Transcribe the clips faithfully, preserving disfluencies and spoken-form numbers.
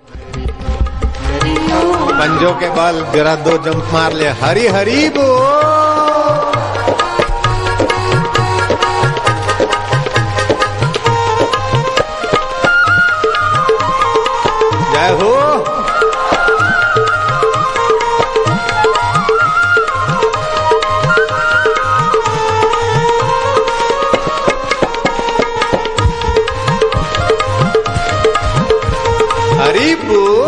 पंजों के बल जरा दो जंप मार ले, हरी हरी बोल। जय हो। हरि बोल।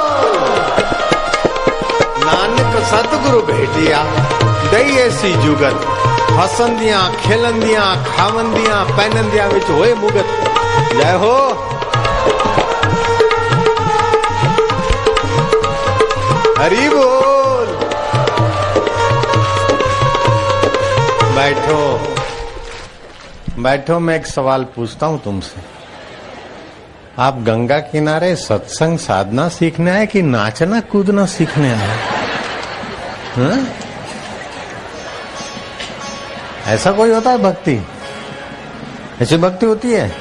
नानक सतगुरु भेटिया दई ऐसी जुगत, हसंदियां खेलंदियां खावंदियां पैनंदियां विच होए मुगत। जय हो। हरि बोल। बैठो बैठो, मैं एक सवाल पूछता हूं तुमसे। आप गंगा किनारे सत्संग साधना सीखने आए कि नाचना कूदना सीखने आए? हाँ? ऐसा कोई होता है भक्ति? ऐसी भक्ति होती है?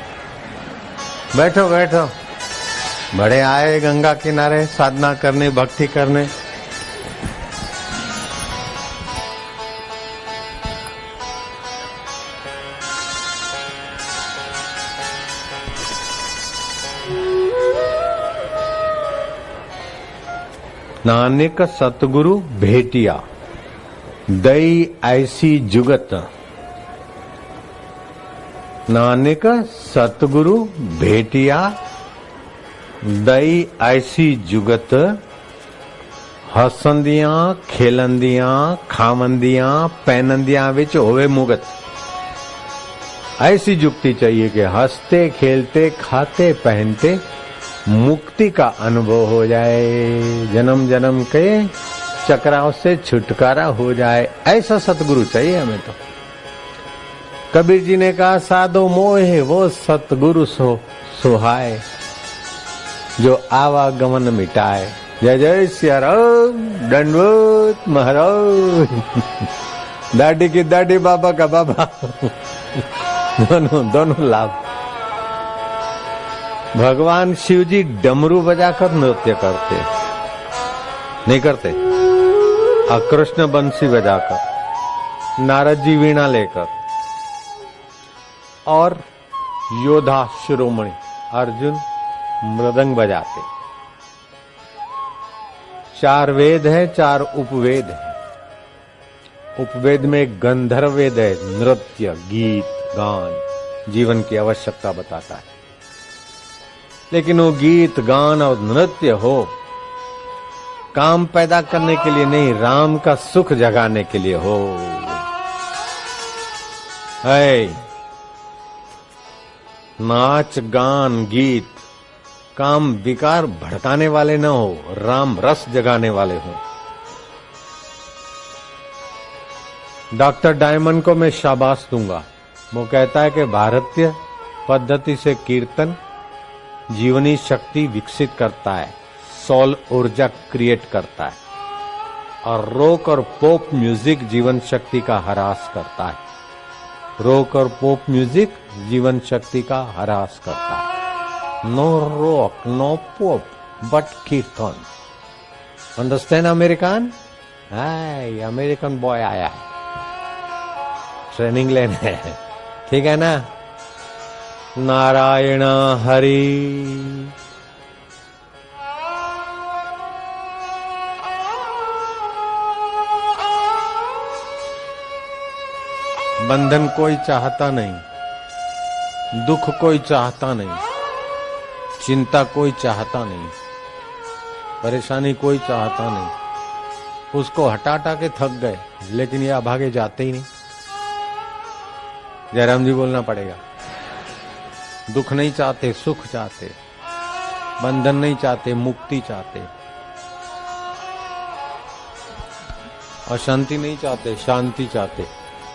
बैठो बैठो, बड़े आए गंगा किनारे साधना करने, भक्ति करने। नानक सतगुरु भेटिया दई ऐसी जुगत। नानक सतगुरु भेटिया दई ऐसी जुगत, हसंदियां खेलंदियां खावंदियां पैनंदियां विच होवे मुगत। ऐसी जुगती चाहिए कि हंसते खेलते खाते पहनते मुक्ति का अनुभव हो जाए, जन्म जन्म के चक्राव से छुटकारा हो जाए। ऐसा सतगुरु चाहिए हमें तो। कबीर जी ने कहा, साधो मोहे वो सतगुरु सो सुहाए, जो आवागमन मिटाए। जय जय सिया राम, दंडवत महाराज। दाढ़ी की दाढ़ी, बाबा का बाबा। दोनों दोनों लाभ। भगवान शिव जी डमरू बजाकर नृत्य करते, नहीं करते? और कृष्ण बंसी बजाकर, नारद जी वीणा लेकर, और योद्धा शिरोमणि अर्जुन मृदंग बजाते। चार वेद है, चार उपवेद है। उपवेद में गंधर्व वेद है, नृत्य गीत गान जीवन की आवश्यकता बताता है। लेकिन वो गीत गान और नृत्य हो काम पैदा करने के लिए नहीं, राम का सुख जगाने के लिए हो। है नाच गान गीत काम विकार भड़काने वाले न हो, राम रस जगाने वाले हो। डॉक्टर डायमंड को मैं शाबाश दूंगा। वो कहता है कि भारतीय पद्धति से कीर्तन जीवनी शक्ति विकसित करता है, सोल ऊर्जा क्रिएट करता है, और रॉक और पॉप म्यूजिक जीवन शक्ति का ह्रास करता है। रॉक और पॉप म्यूजिक जीवन शक्ति का ह्रास करता है। No rock no pop but kirtan. Understand American? Hi, American boy आया है, ट्रेनिंग लेने। ठीक है ना? नारायण हरि। बंधन कोई चाहता नहीं, दुख कोई चाहता नहीं, चिंता कोई चाहता नहीं, परेशानी कोई चाहता नहीं। उसको हटा हटा के थक गए, लेकिन ये अभागे जाते ही नहीं। जयराम जी बोलना पड़ेगा। दुख नहीं चाहते, सुख चाहते, बंधन नहीं चाहते, मुक्ति चाहते, अशांति नहीं चाहते, शांति चाहते,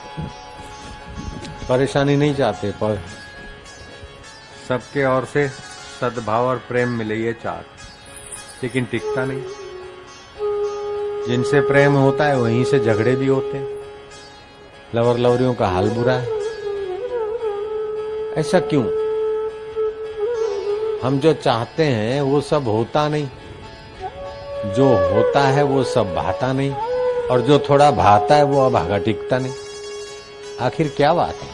परेशानी नहीं चाहते, पर सबके ओर से सद्भाव और प्रेम मिले, ये चाहते। लेकिन टिकता नहीं। जिनसे प्रेम होता है वहीं से झगड़े भी होते हैं। लवर लवरियों का हाल बुरा है। ऐसा क्यों? हम जो चाहते हैं वो सब होता नहीं, जो होता है वो सब भाता नहीं, और जो थोड़ा भाता है वो अब आगा टिकता नहीं। आखिर क्या बात है?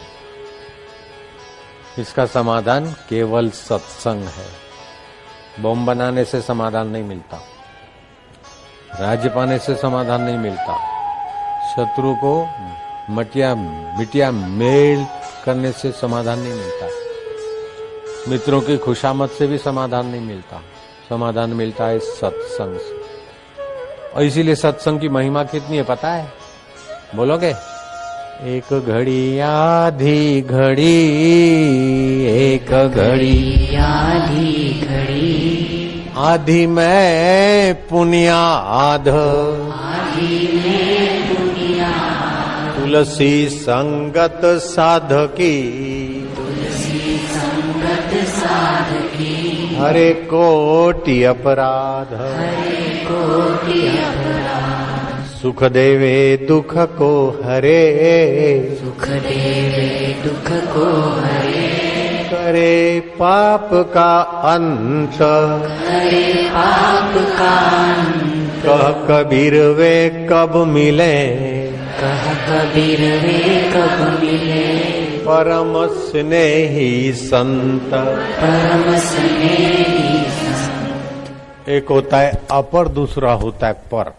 इसका समाधान केवल सत्संग है। बम बनाने से समाधान नहीं मिलता, राज्य पाने से समाधान नहीं मिलता, शत्रु को मटिया मिटिया मेल करने से समाधान नहीं मिलता, मित्रों की खुशामद से भी समाधान नहीं मिलता। समाधान मिलता है सत्संग से। और इसीलिए सत्संग की महिमा कितनी है पता है? बोलोगे? एक घड़ी आधी घड़ी, एक घड़ी आधी घड़ी, आधी मैं पुण्याध, आधी में पुण्याध, तुलसी संगत साधकी, तुलसी संगत साधकी, हरे कोटि अपराध, हरे कोटि अपराध, सुख देवे दुख को हरे, सुख देवे दुख को हरे, करे पाप का अंत, हरे पाप का अंत, कह कबीर वे कब मिले, कह कबीर वे कब मिले, परम स्नेही संत, परम स्नेही संत। एक होता है अपर, दूसरा होता है पर।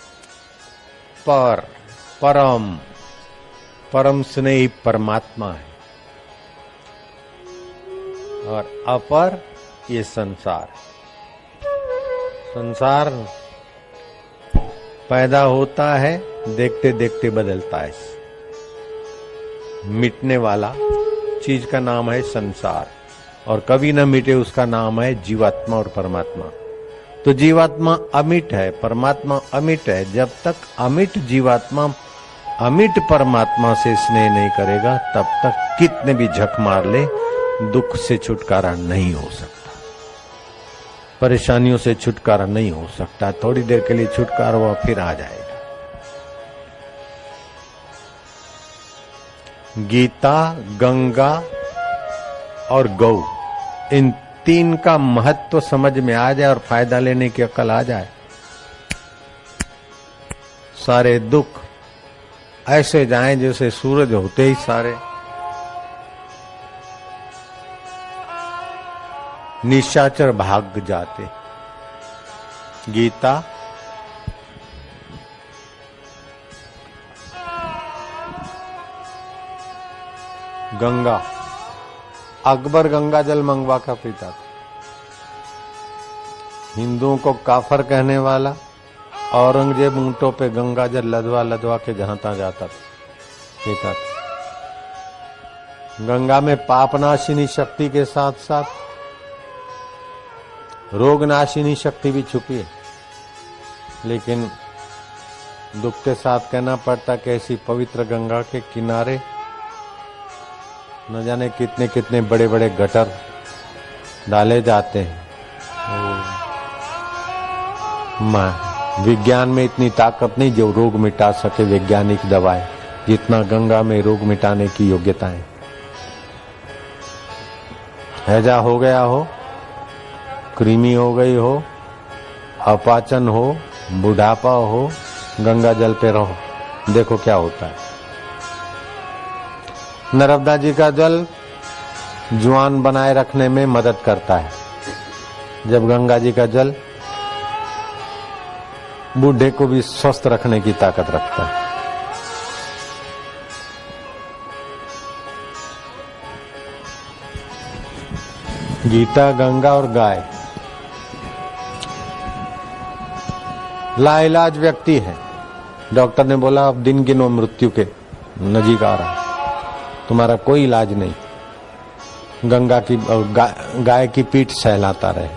पर परम परम स्नेही परमात्मा है, और अपर ये संसार। संसार पैदा होता है, देखते देखते बदलता है। मिटने वाला चीज का नाम है संसार, और कभी न मिटे उसका नाम है जीवात्मा और परमात्मा। तो जीवात्मा अमिट है, परमात्मा अमिट है। जब तक अमिट जीवात्मा अमिट परमात्मा से स्नेह नहीं करेगा, तब तक कितने भी झक मार ले, दुख से छुटकारा नहीं हो सकता, परेशानियों से छुटकारा नहीं हो सकता। थोड़ी देर के लिए छुटकारा हुआ, फिर आ जाएगा। गीता, गंगा और गौ, इन तीन का महत्व समझ में आ जाए और फायदा लेने की अकल आ जाए, सारे दुख ऐसे जाएं जैसे सूरज होते ही सारे निशाचर भाग जाते। गीता, गंगा, अकबर गंगा जल मंगवा कर पीता था। हिंदुओं को काफर कहने वाला औरंगजेब ऊंटों पे गंगा जल लदवा लदवा के जहां तहां जाता था, पीता था। गंगा में पापनाशिनी शक्ति के साथ साथ रोगनाशिनी शक्ति भी छुपी है, लेकिन दुख के साथ कहना पड़ता कि ऐसी पवित्र गंगा के किनारे न जाने कितने कितने बड़े बड़े गटर डाले जाते हैं। विज्ञान में इतनी ताकत नहीं जो रोग मिटा सके वैज्ञानिक दवाएं, जितना गंगा में रोग मिटाने की योग्यता है। हैजा हो गया हो, कृमि हो गई हो, अपाचन हो, बुढ़ापा हो, गंगा जल पे रहो, देखो क्या होता है। नर्मदा जी का जल जुआन बनाए रखने में मदद करता है, जब गंगा जी का जल बूढ़े को भी स्वस्थ रखने की ताकत रखता है। गीता, गंगा और गाय लाइलाज व्यक्ति है। डॉक्टर ने बोला अब दिन गिनो, मृत्यु के नजीक आ रहा, तुम्हारा कोई इलाज नहीं। गंगा की गा, गाय की पीठ सहलाता रहे,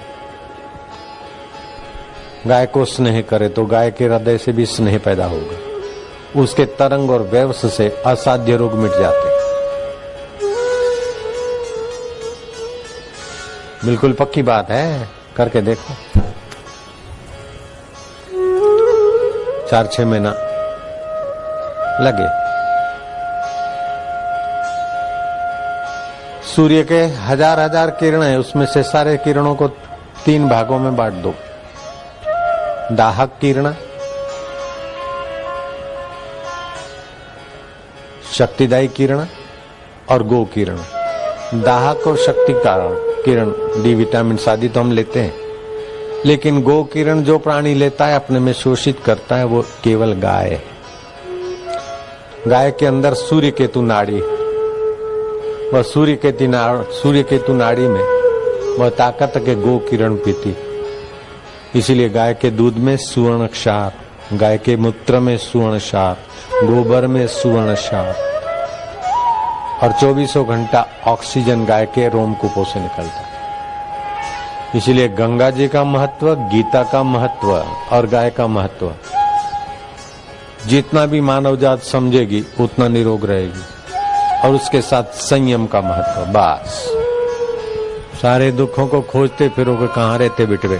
गाय को स्नेह करे तो गाय के हृदय से भी स्नेह पैदा होगा, उसके तरंग और वेव्स से असाध्य रोग मिट जाते। बिल्कुल पक्की बात है, करके देखो। चार छह महीना लगे, सूर्य के हजार हजार किरण है, उसमें से सारे किरणों को तीन भागों में बांट दो। दाहक किरण, शक्तिदायी किरण और गो किरण। दाहक और शक्ति कारण किरण डी विटामिन आदि तो हम लेते हैं, लेकिन गो किरण जो प्राणी लेता है अपने में शोषित करता है वो केवल गाय है। गाय के अंदर सूर्य केतु नाड़ी, वह सूर्य केतु नाड़ी सूर्य केतु नाड़ी में वह ताकत के गो किरण पीती। इसीलिए गाय के दूध में सुवर्ण क्षार, गाय के मूत्र में सुवर्ण क्षार, गोबर में सुवर्ण क्षार और चौबीसों घंटा ऑक्सीजन गाय के रोमकूपों से निकलता है। इसीलिए गंगा जी का महत्व, गीता का महत्व और गाय का महत्व जितना भी मानव जात समझेगी उतना निरोग रहेगी। और उसके साथ संयम का महत्व। बस सारे दुखों को खोजते फिरोगे, कहाँ रहते बिटवे।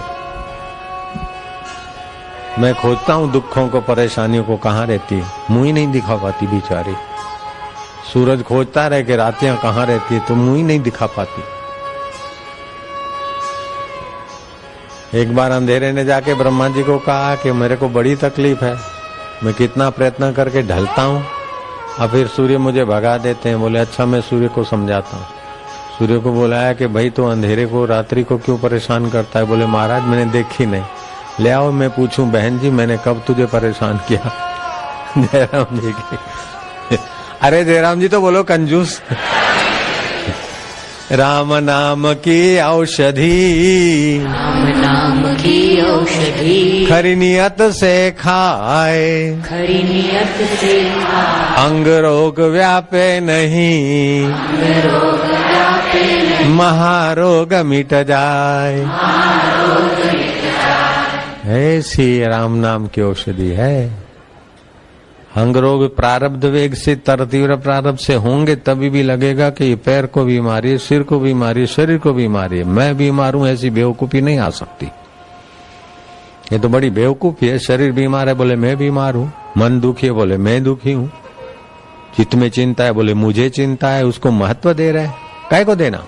मैं खोजता हूँ दुखों को, परेशानियों को, कहाँ रहती है, मुंह ही नहीं दिखा पाती बेचारी। सूरज खोजता रहे कि रातियां कहाँ रहती है, तो मुंह ही नहीं दिखा पाती। एक बार अंधेरे ने जाके ब्रह्मा जी को कहा कि मेरे को बड़ी तकलीफ है, मैं कितना प्रयत्न करके ढलता हूँ और फिर सूर्य मुझे भगा देते हैं। बोले अच्छा मैं सूर्य को समझाता हूँ। सूर्य को बुलाया कि भाई तो अंधेरे को, रात्रि को क्यों परेशान करता है। बोले महाराज मैंने देखी नहीं। ले आओ मैं पूछूं बहन जी मैंने कब तुझे परेशान किया। जयराम जी की, अरे जयराम जी तो बोलो कंजूस। राम नाम की औषधि, राम नाम की औषधि, खरी नियत से खाए, खरी नियत से खाए, अंग रोग व्यापे नहीं, अंग रोग व्यापे नहीं, महारोग मिट जाए। महारोग मिट जाए। ऐसी राम नाम की औषधि है। अंग रोग प्रारब्ध वेग से, तर तीव्र प्रारब्ध से होंगे तभी भी लगेगा कि ये पैर को बीमारी है, सिर को बीमारी है, शरीर को बीमारी है, मैं बीमार हूं, ऐसी बेवकूफी नहीं आ सकती। ये तो बड़ी बेवकूफी है। शरीर बीमार है बोले मैं बीमार हूं, मन दुखी है बोले मैं दुखी हूं, चित्त में चिंता है बोले मुझे चिंता है। उसको महत्व दे रहे हैं, काय को देना।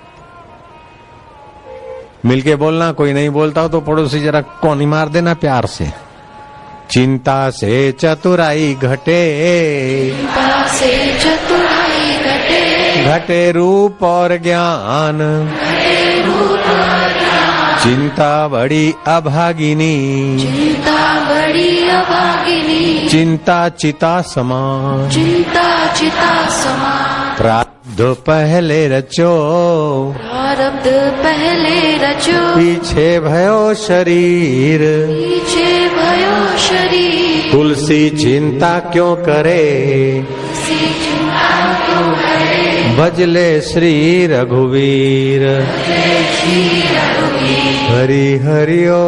मिलके बोलना, कोई नहीं बोलता हो तो पड़ोसी जरा कोनी मार देना प्यार से। चिंता से चतुराई घटे, चिंता से चतुराई घटे, घटे रूप और ज्ञान, घटे रूप और ज्ञान, चिंता बड़ी अभागिनी, चिंता बड़ी अभागिनी, चिंता चिता समान, चिंता चिता समान, प्रारब्ध पहले रचो, प्रारब्ध पहले रचो, पीछे भयो शरीर, पीछे भयो शरीर, तुलसी चिंता क्यों करे, सी चिंता क्यों करे, भजले श्री रघुवीर, जय श्री रघुवीर। हरि हरि ओ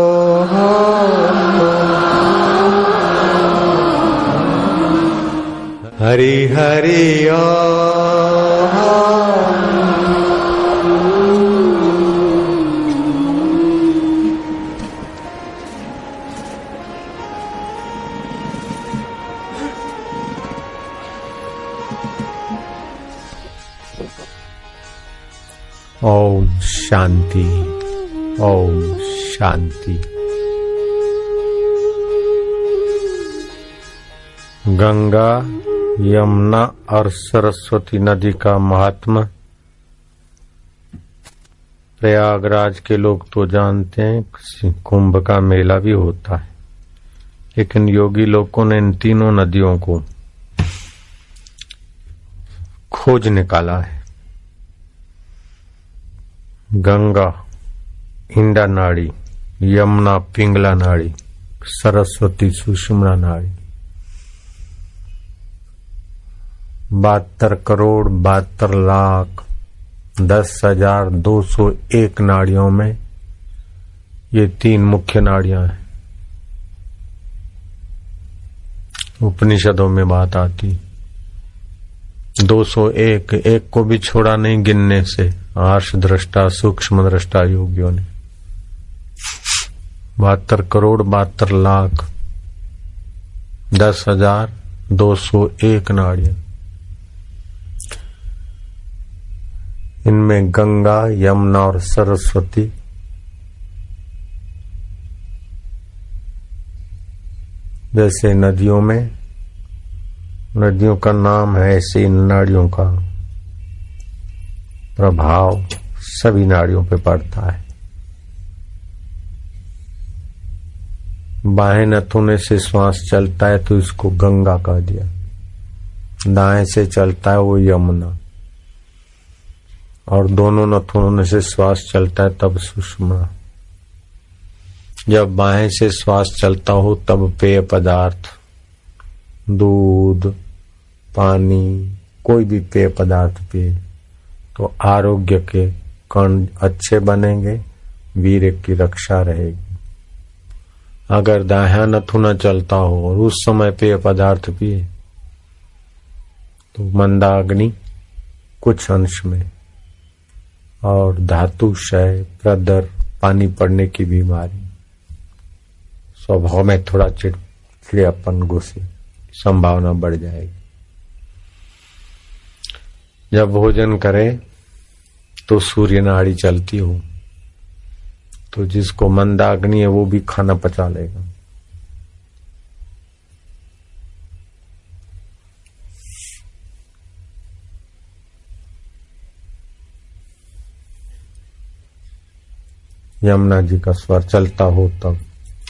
हरि हरि ओ। ओम शांति, ओम शांति। गंगा, यमुना और सरस्वती नदी का महात्मा प्रयागराज के लोग तो जानते हैं, कुंभ का मेला भी होता है, लेकिन योगी लोगों ने इन तीनों नदियों को खोज निकाला है। गंगा इंडा नाड़ी, यमुना पिंगला नाड़ी, सरस्वती सुषुम्ना नाड़ी। बहत्तर करोड़ बहत्तर लाख दस हजार दो सौ एक नाड़ियों में ये तीन मुख्य नाड़ियां हैं। उपनिषदों में बात आती दो सौ एक, एक को भी छोड़ा नहीं गिनने से आर्ष दृष्टा सूक्ष्म दृष्टा योगियों ने। बहत्तर करोड़ बहत्तर लाख दस हजार दो सौ एक नाड़ियां। इनमें गंगा, यमुना और सरस्वती जैसे नदियों में, नदियों का नाम है, ऐसे इन नाड़ियों का प्रभाव सभी नाड़ियों पे पड़ता है। बाएं नथुने से श्वास चलता है तो इसको गंगा कह दिया, दाएं से चलता है वो यमुना, और दोनों नथुनों से श्वास चलता है तब सुषमा। जब बाएं से श्वास चलता हो तब पेय पदार्थ, दूध, पानी, कोई भी पेय पदार्थ पिए तो आरोग्य के कण अच्छे बनेंगे, वीर्य की रक्षा रहेगी। अगर दाहिना नथुना चलता हो और उस समय पेय पदार्थ पिए तो मंदाग्नि कुछ अंश में और धातु क्षय, प्रदर, पानी पड़ने की बीमारी, स्वभाव में थोड़ा चिड़चिड़ापन, गुस्से, संभावना बढ़ जाएगी। जब भोजन करे तो सूर्य नाड़ी चलती हो तो जिसको मंदाग्नि है वो भी खाना पचा लेगा। यमुना जी का स्वर चलता हो तब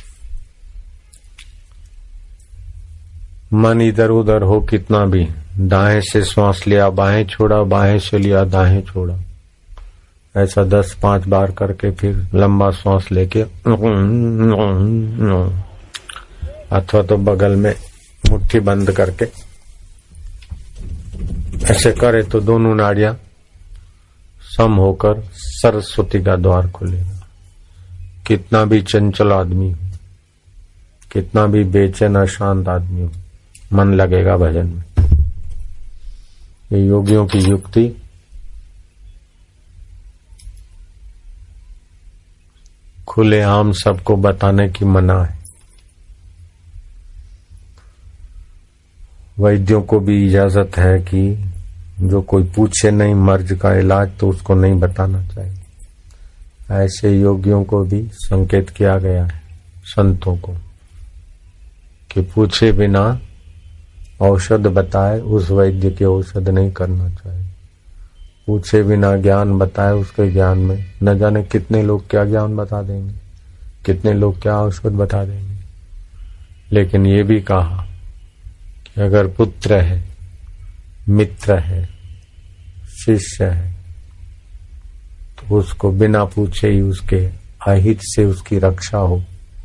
मन इधर उधर हो कितना भी, दाएं से श्वास लिया बाएं छोड़ा, बाएं से लिया दाएं छोड़ा, ऐसा दस पांच बार करके फिर लंबा श्वास लेके अथवा तो बगल में मुट्ठी बंद करके ऐसे करे तो दोनों नाड़ियां सम होकर सरस्वती का द्वार खुलेगा। कितना भी चंचल आदमी हो, कितना भी बेचैन अशांत आदमी हो, मन लगेगा भजन में। ये योगियों की युक्ति खुले आम सबको बताने की मना है। वैद्यों को भी इजाजत है कि जो कोई पूछे नहीं मर्ज का इलाज तो उसको नहीं बताना चाहिए। ऐसे योगियों को भी संकेत किया गया है संतों को कि पूछे बिना औषध बताए उस वैद्य की औषध नहीं करना चाहिए। पूछे बिना ज्ञान बताए उसके ज्ञान में न जाने कितने लोग क्या ज्ञान बता देंगे, कितने लोग क्या औषध बता देंगे। लेकिन ये भी कहा कि अगर पुत्र है, मित्र है, शिष्य है तो उसको बिना पूछे ही उसके अहित से उसकी रक्षा हो,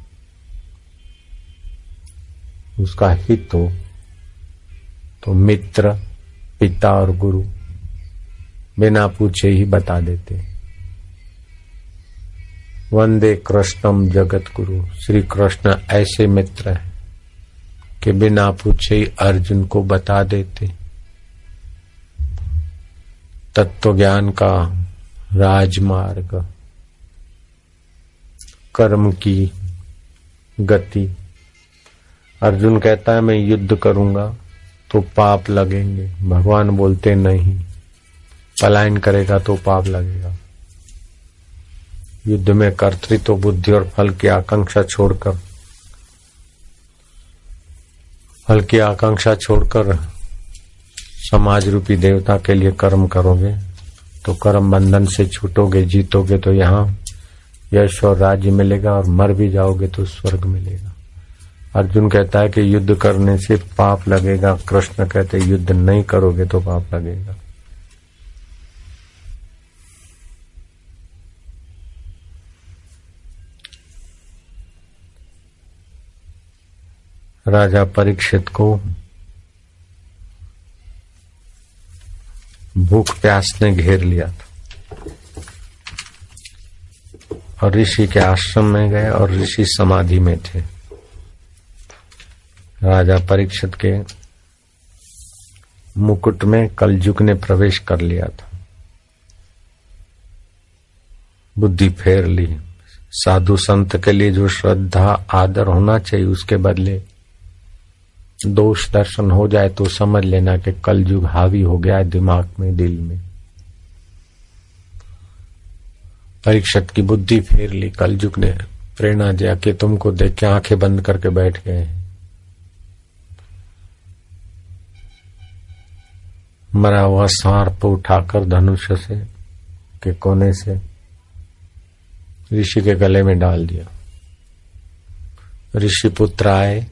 उसका हित हो तो मित्र, पिता और गुरु बिना पूछे ही बता देते। वंदे कृष्णम जगत गुरु, श्री कृष्ण ऐसे मित्र हैं कि बिना पूछे ही अर्जुन को बता देते। तत्व ज्ञान का राजमार्ग, कर्म की गति। अर्जुन कहता है मैं युद्ध करूंगा तो पाप लगेंगे, भगवान बोलते नहीं, पलायन करेगा तो पाप लगेगा। युद्ध में कर्तृत्व बुद्धि और फल की आकांक्षा छोड़कर फल की आकांक्षा छोड़कर समाज रूपी देवता के लिए कर्म करोगे तो कर्म बंधन से छूटोगे, जीतोगे तो यहाँ यश और राज्य मिलेगा और मर भी जाओगे तो स्वर्ग मिलेगा। अर्जुन कहता है कि युद्ध करने से पाप लगेगा, कृष्ण कहते युद्ध नहीं करोगे तो पाप लगेगा। राजा परीक्षित को भूख प्यास ने घेर लिया था और ऋषि के आश्रम में गए और ऋषि समाधि में थे। राजा परीक्षित के मुकुट में कलयुग ने प्रवेश कर लिया था। बुद्धि फेर ली। साधु संत के लिए जो श्रद्धा आदर होना चाहिए उसके बदले दोष दर्शन हो जाए तो समझ लेना कि कलयुग हावी हो गया है दिमाग में, दिल में। परीक्षित की बुद्धि फेर ली। कलयुग ने प्रेरणा दिया कि तुमको देख के आंखें बंद करके बैठ गए। मरा हुआ सांप उठाकर धनुष से के कोने से ऋषि के गले में डाल दिया। ऋषि पुत्र आए,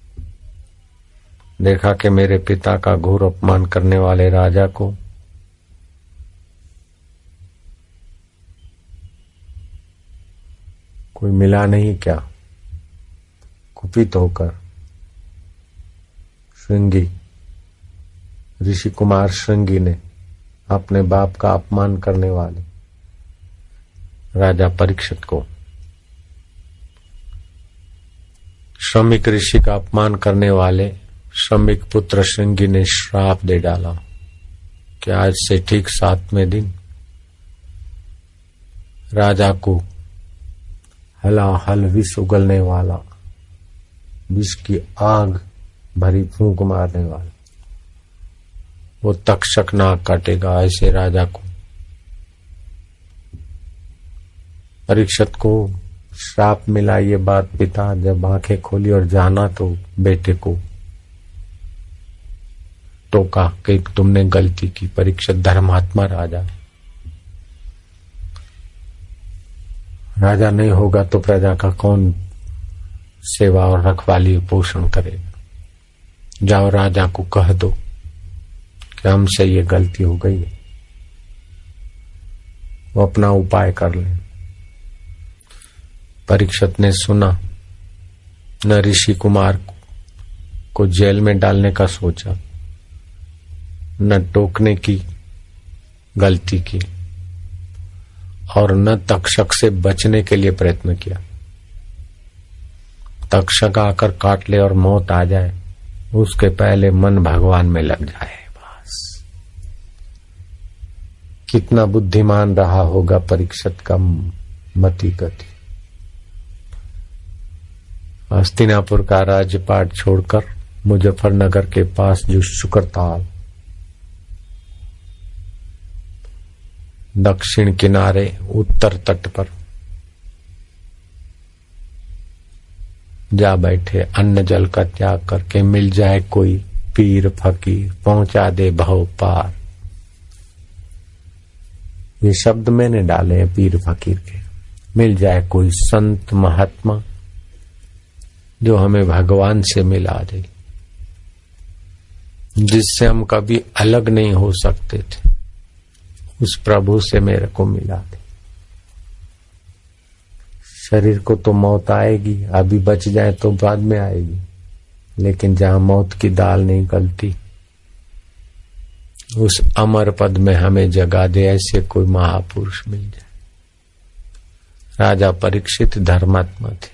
देखा कि मेरे पिता का घोर अपमान करने वाले राजा को कोई मिला नहीं क्या। कुपित होकर श्रृंगी ऋषि कुमार श्रृंगी ने अपने बाप का अपमान करने वाले राजा परीक्षित को, श्रमिक ऋषि का अपमान करने वाले श्रमिक पुत्र श्रृंगी ने श्राप दे डाला कि आज से ठीक सातवें दिन राजा को हलाहल विष उगलने वाला, विष की आग भरी फूंक मारने वाला वो तक्षक नाक काटेगा। ऐसे राजा को परीक्षित को श्राप मिला। ये बात पिता जब आंखें खोली और जाना तो बेटे को टोका कि तुमने गलती की। परीक्षित धर्मात्मा राजा, राजा नहीं होगा तो प्रजा का कौन सेवा और रखवाली पोषण करेगा। जाओ राजा को कह दो कि हमसे ये गलती हो गई है, वो अपना उपाय कर ले। परीक्षित ने सुना, न ऋषि कुमार को जेल में डालने का सोचा, न टोकने की गलती की और न तक्षक से बचने के लिए प्रयत्न किया। तक्षक आकर काट ले और मौत आ जाए, उसके पहले मन भगवान में लग जाए बस। कितना बुद्धिमान रहा होगा परीक्षित का मति गति। हस्तिनापुर का राज्यपाट छोड़कर मुजफ्फरनगर के पास जो शुक्रताल दक्षिण किनारे उत्तर तट पर जा बैठे, अन्न जल का त्याग करके मिल जाए कोई पीर फकीर पहुंचा दे भव पार। ये शब्द मैंने डाले हैं पीर फकीर के। मिल जाए कोई संत महात्मा जो हमें भगवान से मिला दे, जिससे हम कभी अलग नहीं हो सकते थे, उस प्रभु से मेरे को मिला दे। शरीर को तो मौत आएगी, अभी बच जाए तो बाद में आएगी, लेकिन जहां मौत की दाल नहीं गलती, उस अमर पद में हमें जगा दे, ऐसे कोई महापुरुष मिल जाए। राजा परीक्षित धर्मात्मा थे।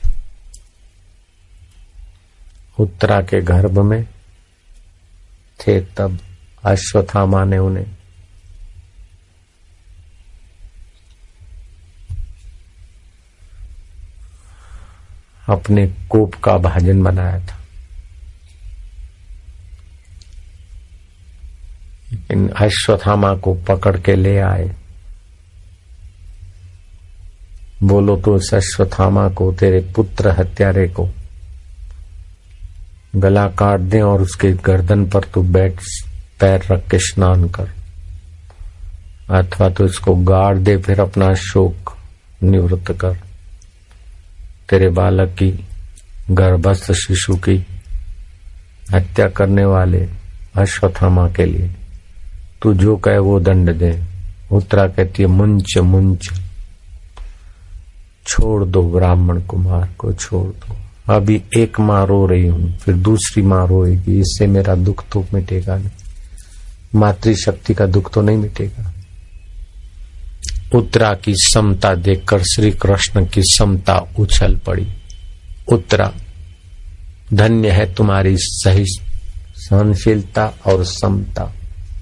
उत्तरा के गर्भ में थे तब अश्वत्थामा ने उन्हें अपने कोप का भाजन बनाया था। इन अश्वत्थामा को पकड़ के ले आए। बोलो तो उस अश्वत्थामा को, तेरे पुत्र हत्यारे को गला काट दे और उसके गर्दन पर तू बैठ पैर रख के स्नान कर, अथवा तो इसको गाड़ दे, फिर अपना शोक निवृत्त कर। तेरे बालक की गर्भस्थ शिशु की हत्या करने वाले अश्वत्थामा के लिए तू जो कहे वो दंड दे। उत्तरा कहती है मुंच मुंच, छोड़ दो ब्राह्मण कुमार को, छोड़ दो। अभी एक माँ रो रही हूं, फिर दूसरी माँ रोएगी, इससे मेरा दुख तो मिटेगा नहीं, मातृशक्ति का दुख तो नहीं मिटेगा। उत्तरा की समता देखकर श्री कृष्ण की समता उछल पड़ी। उत्तरा, धन्य है तुम्हारी सही सहनशीलता और समता।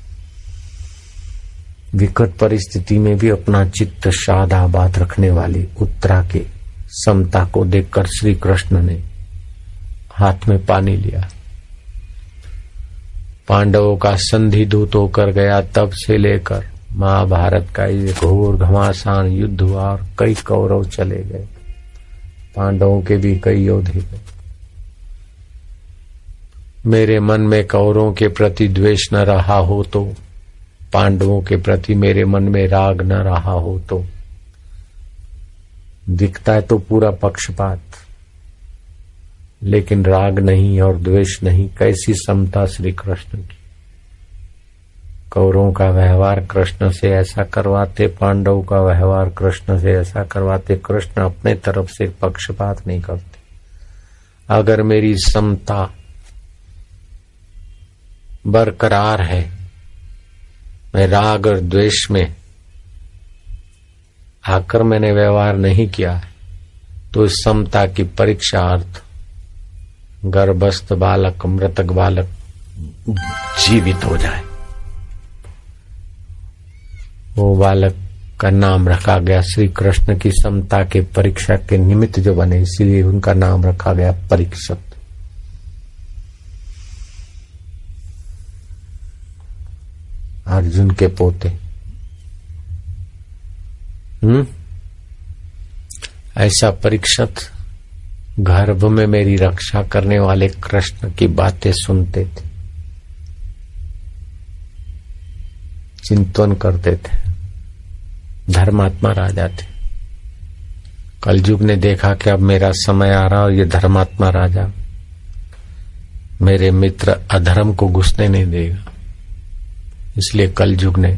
विकट परिस्थिति में भी अपना चित्त शादाबाद रखने वाली उत्तरा के समता को देखकर श्री कृष्ण ने हाथ में पानी लिया। पांडवों का संधि दूत होकर गया, तब से लेकर महाभारत का ये घोर घमासान युद्ध हुआ और कई कौरव चले गए, पांडवों के भी कई योद्धे गए। मेरे मन में कौरवों के प्रति द्वेष न रहा हो तो, पांडवों के प्रति मेरे मन में राग न रहा हो तो, दिखता है तो पूरा पक्षपात, लेकिन राग नहीं और द्वेष नहीं। कैसी समता श्री कृष्ण की। कौरवों का व्यवहार कृष्ण से ऐसा करवाते, पांडव का व्यवहार कृष्ण से ऐसा करवाते। कृष्ण अपने तरफ से पक्षपात नहीं करते। अगर मेरी समता बरकरार है, मैं राग और द्वेष में आकर मैंने व्यवहार नहीं किया है, तो इस समता की परीक्षा अर्थ गर्भस्थ बालक, मृतक बालक जीवित हो जाए। वो बालक का नाम रखा गया श्री कृष्ण की समता के परीक्षा के निमित्त जो बने, इसीलिए उनका नाम रखा गया परीक्षित। अर्जुन के पोते। हम्म ऐसा परीक्षित गर्भ में मेरी रक्षा करने वाले कृष्ण की बातें सुनते थे, चिंतन करते थे। धर्मात्मा राजा थे। कलयुग ने देखा कि अब मेरा समय आ रहा और ये धर्मात्मा राजा मेरे मित्र अधर्म को घुसने नहीं देगा, इसलिए कलयुग ने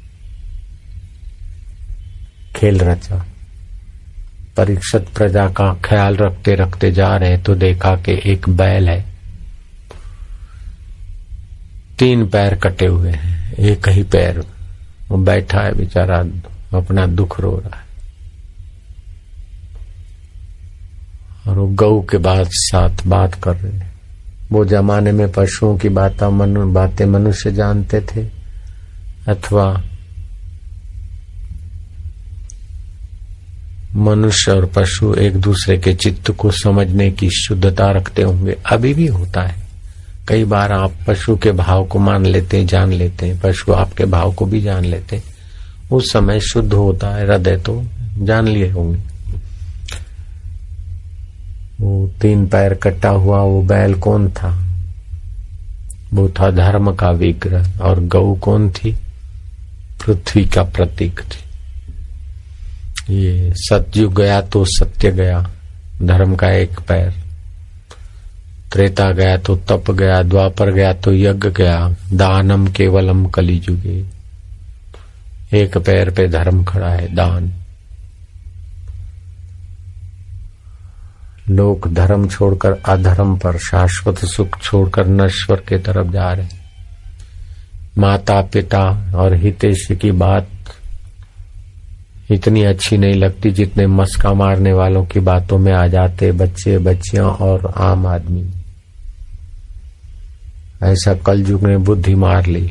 खेल रचा। परीक्षित प्रजा का ख्याल रखते रखते जा रहे तो देखा कि एक बैल है, तीन पैर कटे हुए हैं, एक ही पैर, वो बैठा है बेचारा, अपना दुख रो रहा है। और वो गऊ के बाद साथ बात कर रहे हैं। वो जमाने में पशुओं की बातें मनु, बातें मनुष्य जानते थे, अथवा मनुष्य और पशु एक दूसरे के चित्त को समझने की शुद्धता रखते होंगे। अभी भी होता है। कई बार आप पशु के भाव को मान लेते हैं, जान लेते हैं, पशु आपके भाव को भी जान लेते हैं। उस समय शुद्ध होता है हृदय, तो जान लिए होंगे। वो तीन पैर कटा हुआ वो बैल कौन था? वो था धर्म का विग्रह। और गौ कौन थी? पृथ्वी का प्रतीक थी। ये सतयुग गया तो सत्य गया, धर्म का एक पैर। त्रेता गया तो तप गया, द्वापर गया तो यज्ञ गया, दानम केवलम कलिजुगे। एक पैर पे धर्म खड़ा है, दान। लोग धर्म छोड़कर अधर्म पर, शाश्वत सुख छोड़कर नश्वर के तरफ जा रहे। माता पिता और हितैषी की बात इतनी अच्छी नहीं लगती जितने मस्का मारने वालों की बातों में आ जाते बच्चे, बच्चियां और आम आदमी। ऐसा कलयुग ने बुद्धि मार ली।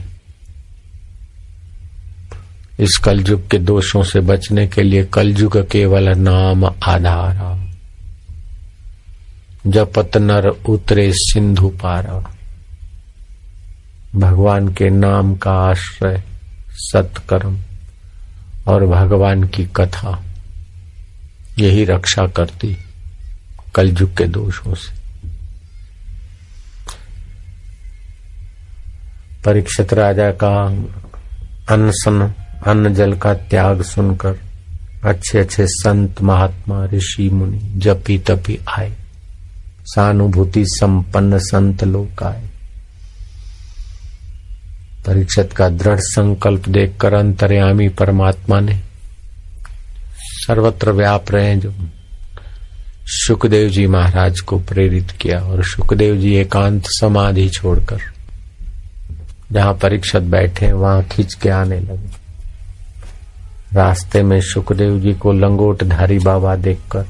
इस कलयुग के दोषों से बचने के लिए कलयुग केवल नाम आधारा। जपत नर उतरे सिंधु पारा। भगवान के नाम का आश्रय, सत्कर्म और भगवान की कथा, यही रक्षा करती कलयुग के दोषों से। परीक्षित राजा का अनशन, अन्न जल का त्याग सुनकर अच्छे अच्छे संत महात्मा ऋषि मुनि जपी तपी आए। सहानुभूति संपन्न संत लोग आए। परीक्षित का दृढ़ संकल्प देखकर अंतर्यामी परमात्मा ने सर्वत्र व्याप रहे जो सुखदेव जी महाराज को प्रेरित किया। और सुखदेव जी एकांत समाधि छोड़कर जहां परीक्षित बैठे वहां खींच के आने लगे। रास्ते में सुखदेव जी को लंगोटधारी बाबा देखकर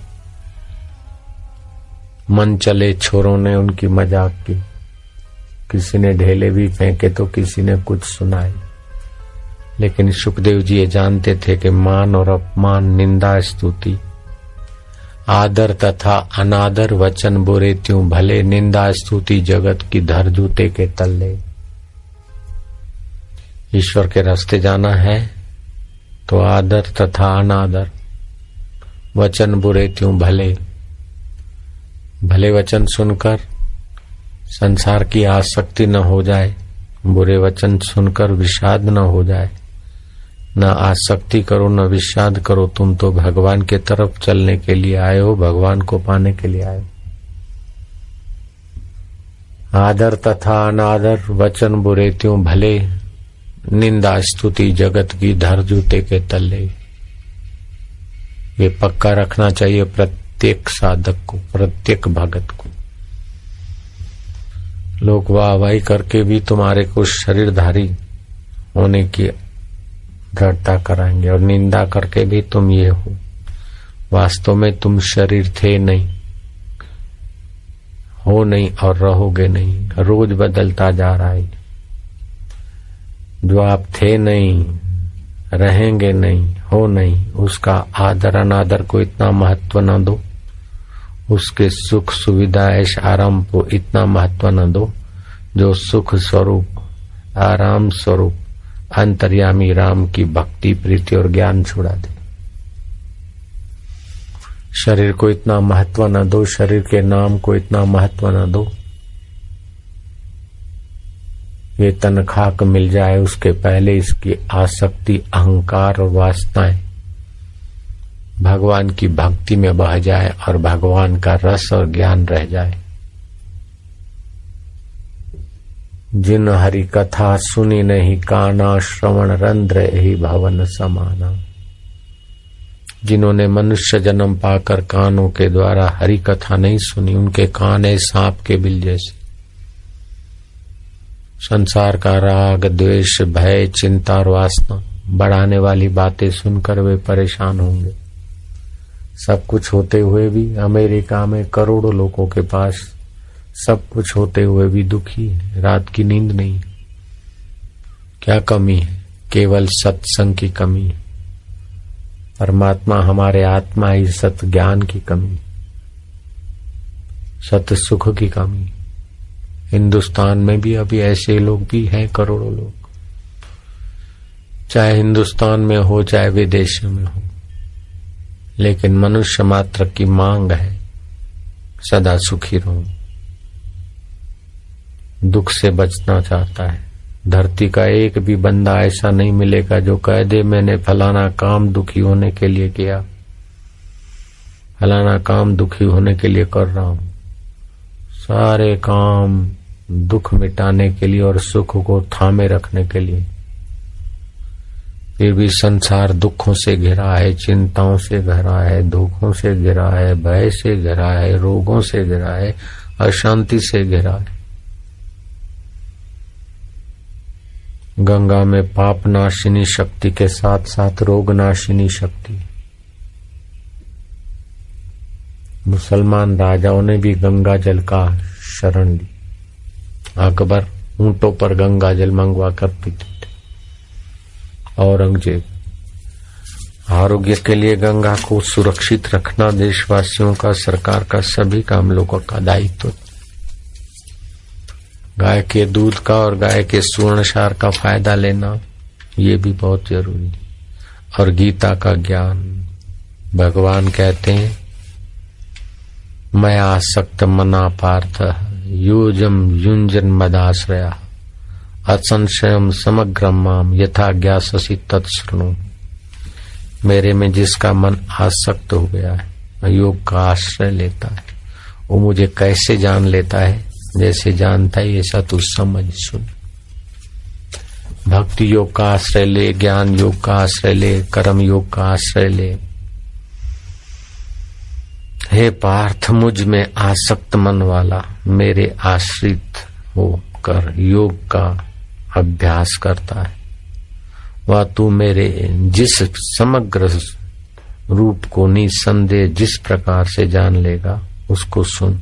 मन चले छोरों ने उनकी मजाक की। किसी ने ढेले भी फेंके तो किसी ने कुछ सुनाए, लेकिन सुखदेव जी ये जानते थे कि मान और अपमान, निंदा स्तुति, आदर तथा अनादर वचन बुरे त्यों भले, निंदा स्तुति जगत की धर जूते के तल्ले। ईश्वर के रास्ते जाना है तो आदर तथा अनादर, वचन बुरे त्यों भले, भले वचन सुनकर संसार की आसक्ति न हो जाए, बुरे वचन सुनकर विषाद न हो जाए। न आसक्ति करो न विषाद करो, तुम तो भगवान के तरफ चलने के लिए आए हो, भगवान को पाने के लिए आए हो। आदर तथा अनादर, वचन बुरे त्यों भले, निंदा स्तुति जगत की धर जूते के तले। ये पक्का रखना चाहिए प्रत्येक साधक को, प्रत्येक भगत को। लोग वाहवाही करके भी तुम्हारे को शरीरधारी होने की दृढ़ता कराएंगे और निंदा करके भी तुम ये हो, वास्तव में तुम शरीर थे नहीं, हो नहीं और रहोगे नहीं। रोज बदलता जा रहा है। जो आप थे नहीं, रहेंगे नहीं, हो नहीं, उसका आदर अनादर को इतना महत्व न दो, उसके सुख सुविधा ऐश आराम को इतना महत्व न दो जो सुख स्वरूप आराम स्वरूप अंतर्यामी राम की भक्ति प्रीति और ज्ञान छुड़ा दे। शरीर को इतना महत्व न दो, शरीर के नाम को इतना महत्व न दो। ये तनखाक मिल जाए उसके पहले इसकी आसक्ति, अहंकार और वासनाएं भगवान की भक्ति में बह जाए और भगवान का रस और ज्ञान रह जाए। जिन हरि कथा सुनी नहीं काना, श्रवण रंध्र ही भवन समाना। जिन्होंने मनुष्य जन्म पाकर कानों के द्वारा हरि कथा नहीं सुनी, उनके कान है सांप के बिल जैसे। संसार का राग द्वेष भय चिंता और वासना बढ़ाने वाली बातें सुनकर वे परेशान होंगे। सब कुछ होते हुए भी अमेरिका में करोड़ों लोगों के पास सब कुछ होते हुए भी दुखी है, रात की नींद नहीं। क्या कमी है? केवल सत्संग की कमी है। परमात्मा हमारे आत्मा ही सत ज्ञान की कमी, सत सुख की कमी। हिंदुस्तान में भी अभी ऐसे लोग भी हैं, करोड़ों लोग, चाहे हिंदुस्तान में हो चाहे विदेश में हो, लेकिन मनुष्य मात्र की मांग है सदा सुखी रहो, दुख से बचना चाहता है। धरती का एक भी बंदा ऐसा नहीं मिलेगा जो कह दे मैंने फलाना काम दुखी होने के लिए किया, फलाना काम दुखी होने के लिए कर रहा हूं। सारे काम दुख मिटाने के लिए और सुख को थामे रखने के लिए। फिर भी संसार दुखों से घिरा है, चिंताओं से घिरा है, दुखों से घिरा है, भय से घिरा है, रोगों से घिरा है, अशांति से घिरा है। गंगा में पाप नाशिनी शक्ति के साथ साथ रोग नाशिनी शक्ति। मुसलमान राजाओं ने भी गंगा जल का शरण ली। अकबर ऊंटों पर गंगा जल मंगवा कर पीते थे। औरंगजेब, आरोग्य के लिए गंगा को सुरक्षित रखना देशवासियों का, सरकार का, सभी काम लोगों का दायित्व। गाय के दूध का और गाय के सुवर्णसार का फायदा लेना ये भी बहुत जरूरी। और गीता का ज्ञान, भगवान कहते हैं मैं आसक्त मना पार्थ योजम युंजन मदाश्रया असंशयम समग्रम माम यथा ज्ञाससि तत्शृणु। मेरे में जिसका मन आसक्त हो गया है, योग का आश्रय लेता है, वो मुझे कैसे जान लेता है? जैसे जानता है ऐसा तू समझ सुन। भक्ति योग का आश्रय ले, ज्ञान योग का आश्रय ले, कर्म योग का आश्रय ले। हे पार्थ, मुझ में आसक्त मन वाला मेरे आश्रित होकर योग का अभ्यास करता है, वह तू मेरे जिस समग्र रूप को निसंदेह जिस प्रकार से जान लेगा उसको सुन।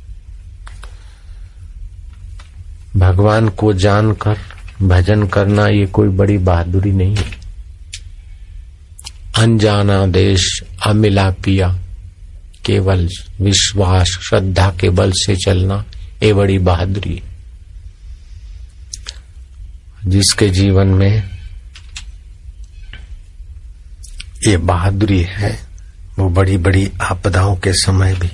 भगवान को जानकर भजन करना ये कोई बड़ी बहादुरी नहीं है। अनजाना देश अमिला पिया, केवल विश्वास श्रद्धा के बल से चलना ये बड़ी बहादुरी है। जिसके जीवन में ये बहादुरी है। वो बड़ी बड़ी आपदाओं के समय भी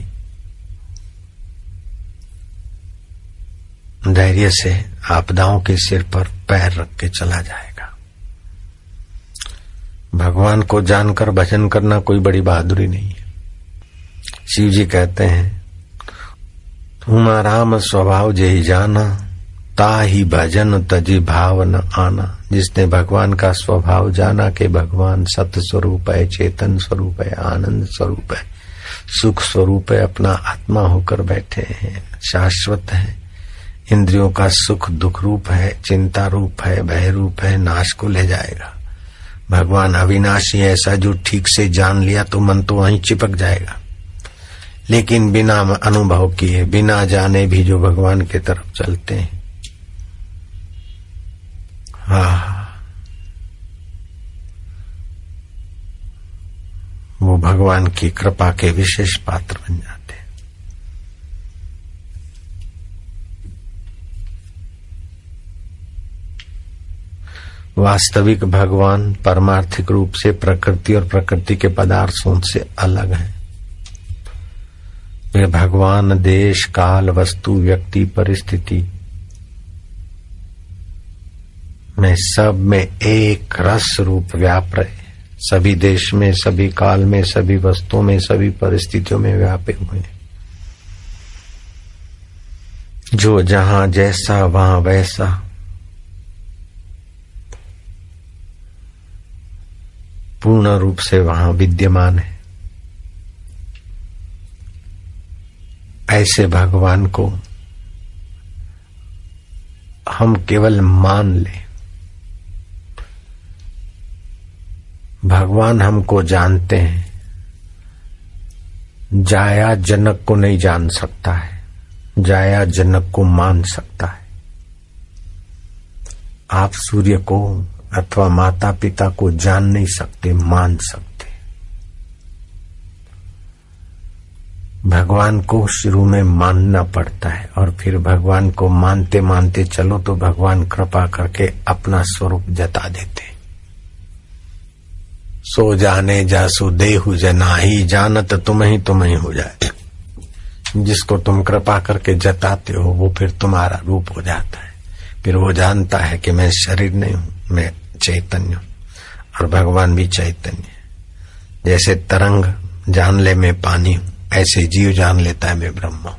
धैर्य से आपदाओं के सिर पर पैर रख के चला जाएगा। भगवान को जानकर भजन करना कोई बड़ी बहादुरी नहीं है। शिव जी कहते हैं, तुमा राम स्वभाव जेहि जाना, ताहि भजन तजी भाव न आना। जिसने भगवान का स्वभाव जाना कि भगवान सत्य स्वरूप है, चेतन स्वरूप है, आनंद स्वरूप है, सुख स्वरूप है, अपना आत्मा होकर बैठे हैं, शाश्वत है, इंद्रियों का सुख दुख रूप है, चिंता रूप है, भय रूप है, नाश को ले जाएगा। भगवान अविनाशी ऐसा जो ठीक से जान लिया तो मन तो वहीं चिपक जाएगा। लेकिन बिना अनुभव किए, बिना जाने भी जो भगवान की तरफ चलते हैं, हाँ, वो भगवान की कृपा के विशेष पात्र बन जाते हैं। वास्तविक भगवान परमार्थिक रूप से प्रकृति और प्रकृति के पदार्थों से अलग है। वे भगवान देश काल वस्तु व्यक्ति परिस्थिति में सब में एक रस रूप व्याप रहे। सभी देश में, सभी काल में, सभी वस्तुओं में, सभी परिस्थितियों में व्यापे हुए। जो जहां जैसा वहां वैसा, पूर्ण रूप से वहां विद्यमान है। ऐसे भगवान को हम केवल मान लें। भगवान हमको जानते हैं, जाया जनक को नहीं जान सकता है, जाया जनक को मान सकता है। आप सूर्य को अथवा माता पिता को जान नहीं सकते, मान सकते। भगवान को शुरू में मानना पड़ता है और फिर भगवान को मानते मानते चलो तो भगवान कृपा करके अपना स्वरूप जता देते। सो जाने जासु देहु जनाही, जानत तुम ही तुम ही हो जाए। जिसको तुम कृपा करके जताते हो वो फिर तुम्हारा रूप हो जाता है। फिर वो जानता है कि मैं शरीर नहीं हूं, मैं चैतन्य हूं, और भगवान भी चैतन्य है। जैसे तरंग जान ले मैं पानी हूं, ऐसे जीव जान लेता है मैं ब्रह्म हूं।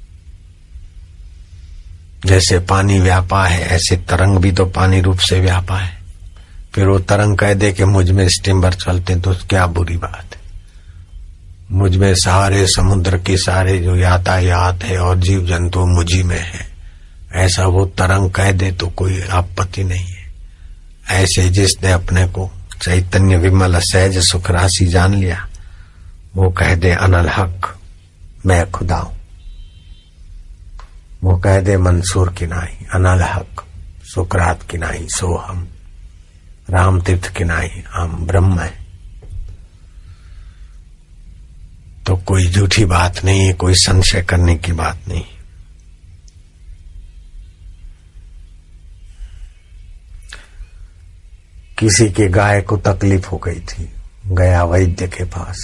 जैसे पानी व्यापा है, ऐसे तरंग भी तो पानी रूप से व्यापा है। फिर वो तरंग कह दे कि मुझ में स्टीमर चलते तो क्या बुरी बात है। मुझ में सारे समुद्र के सारे जो यातायात है और जीव जंतु मुझी में है, ऐसा वो तरंग कह दे तो कोई आपत्ति नहीं है। ऐसे जिसने अपने को चैतन्य विमल सहज सुख राशि जान लिया, वो कह दे अनल हक मैं खुदा हूं। वो कह दे मंसूर किनाई अनल हक, सुकरात किनाई सो हम, राम तीर्थ किनाई हम ब्रह्म है। तो कोई झूठी बात नहीं है, कोई संशय करने की बात नहीं। किसी के गाय को तकलीफ हो गई थी, गया वैद्य के पास।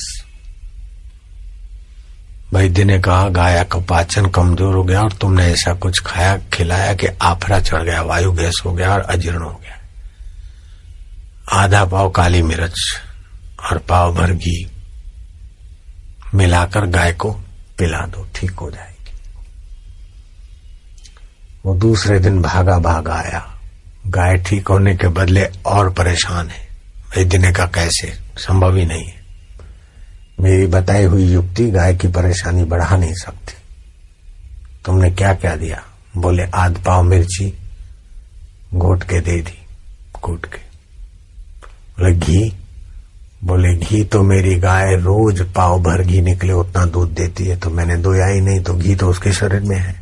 वैद्य ने कहा गाय का पाचन कमजोर हो गया और तुमने ऐसा कुछ खाया खिलाया कि आफरा चढ़ गया, वायु गैस हो गया और अजीर्ण हो गया। आधा पाव काली मिर्च और पाव भर घी मिलाकर गाय को पिला दो, ठीक हो जाएगी। वो दूसरे दिन भागा भागा आया, गाय ठीक होने के बदले और परेशान है। वैद्य ने कहा कैसे, संभव ही नहीं है। मेरी बताई हुई युक्ति गाय की परेशानी बढ़ा नहीं सकती। तुमने क्या क्या दिया? बोले आध पाव मिर्ची घोट के दे दी, कूट के। बोले घी? बोले घी तो मेरी गाय रोज पाव भर घी निकले उतना दूध देती है, तो मैंने दोया ही नहीं, तो घी तो उसके शरीर में है।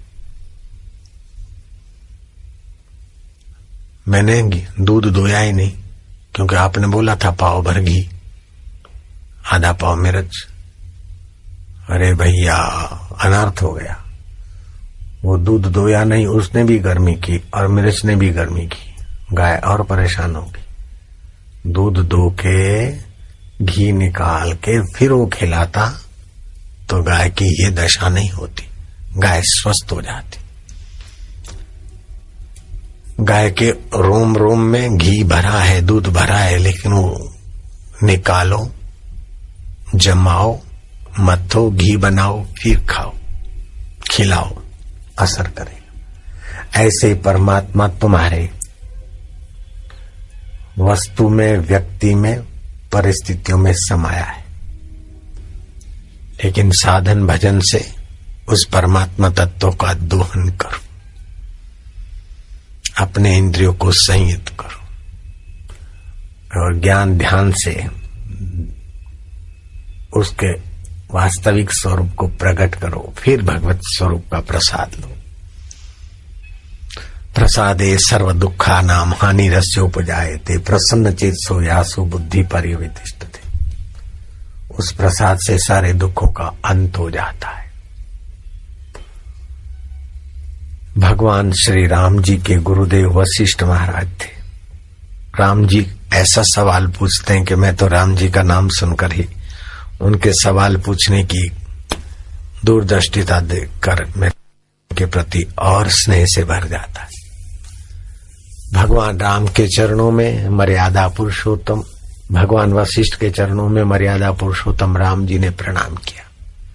मैंने दूध दोया ही नहीं क्योंकि आपने बोला था पाव भर घी, आधा पाव मिर्च। अरे भैया अनर्थ हो गया। वो दूध दोया नहीं, उसने भी गर्मी की और मिर्च ने भी गर्मी की, गाय और परेशान होगी। दूध दो के घी निकाल के फिर वो खिलाता तो गाय की ये दशा नहीं होती, गाय स्वस्थ हो जाती। गाय के रोम रोम में घी भरा है, दूध भरा है, लेकिन वो निकालो, जमाओ, मथो, घी बनाओ, फिर खाओ, खिलाओ, असर करेगा। ऐसे ही परमात्मा तुम्हारे वस्तु में, व्यक्ति में, परिस्थितियों में समाया है, लेकिन साधन भजन से उस परमात्मा तत्व का दोहन करो, अपने इंद्रियों को संयत करो और ज्ञान ध्यान से उसके वास्तविक स्वरूप को प्रकट करो, फिर भगवत स्वरूप का प्रसाद लो। प्रसादे सर्व दुखा नाम हानि रस्य उपजायते प्रसन्न चेत सो यासु बुद्धि पर्यवतिष्ठते। उस प्रसाद से सारे दुखों का अंत हो जाता है। भगवान श्री राम जी के गुरुदेव वशिष्ठ महाराज थे। राम जी ऐसा सवाल पूछते हैं कि मैं तो राम जी का नाम सुनकर ही उनके सवाल पूछने की दूरदृष्टिता देखकर मेरे के प्रति और स्नेह से भर जाता है। भगवान राम के चरणों में मर्यादा पुरुषोत्तम, भगवान वशिष्ठ के चरणों में मर्यादा पुरुषोत्तम राम जी ने प्रणाम किया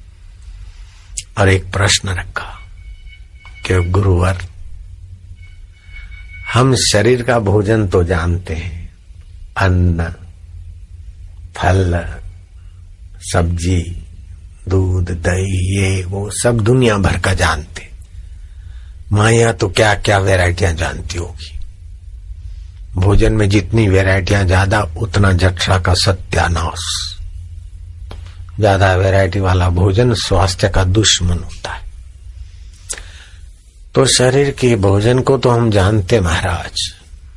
और एक प्रश्न रखा कि गुरुवर, हम शरीर का भोजन तो जानते हैं, अन्न, फल, सब्जी, दूध, दही, ये वो सब दुनिया भर का जानते। माया तो क्या क्या वैरायटियां जानती होगी। भोजन में जितनी वैरायटियां ज्यादा उतना जठरा का सत्यानाश। ज्यादा वैरायटी वाला भोजन स्वास्थ्य का दुश्मन होता है। तो शरीर के भोजन को तो हम जानते महाराज,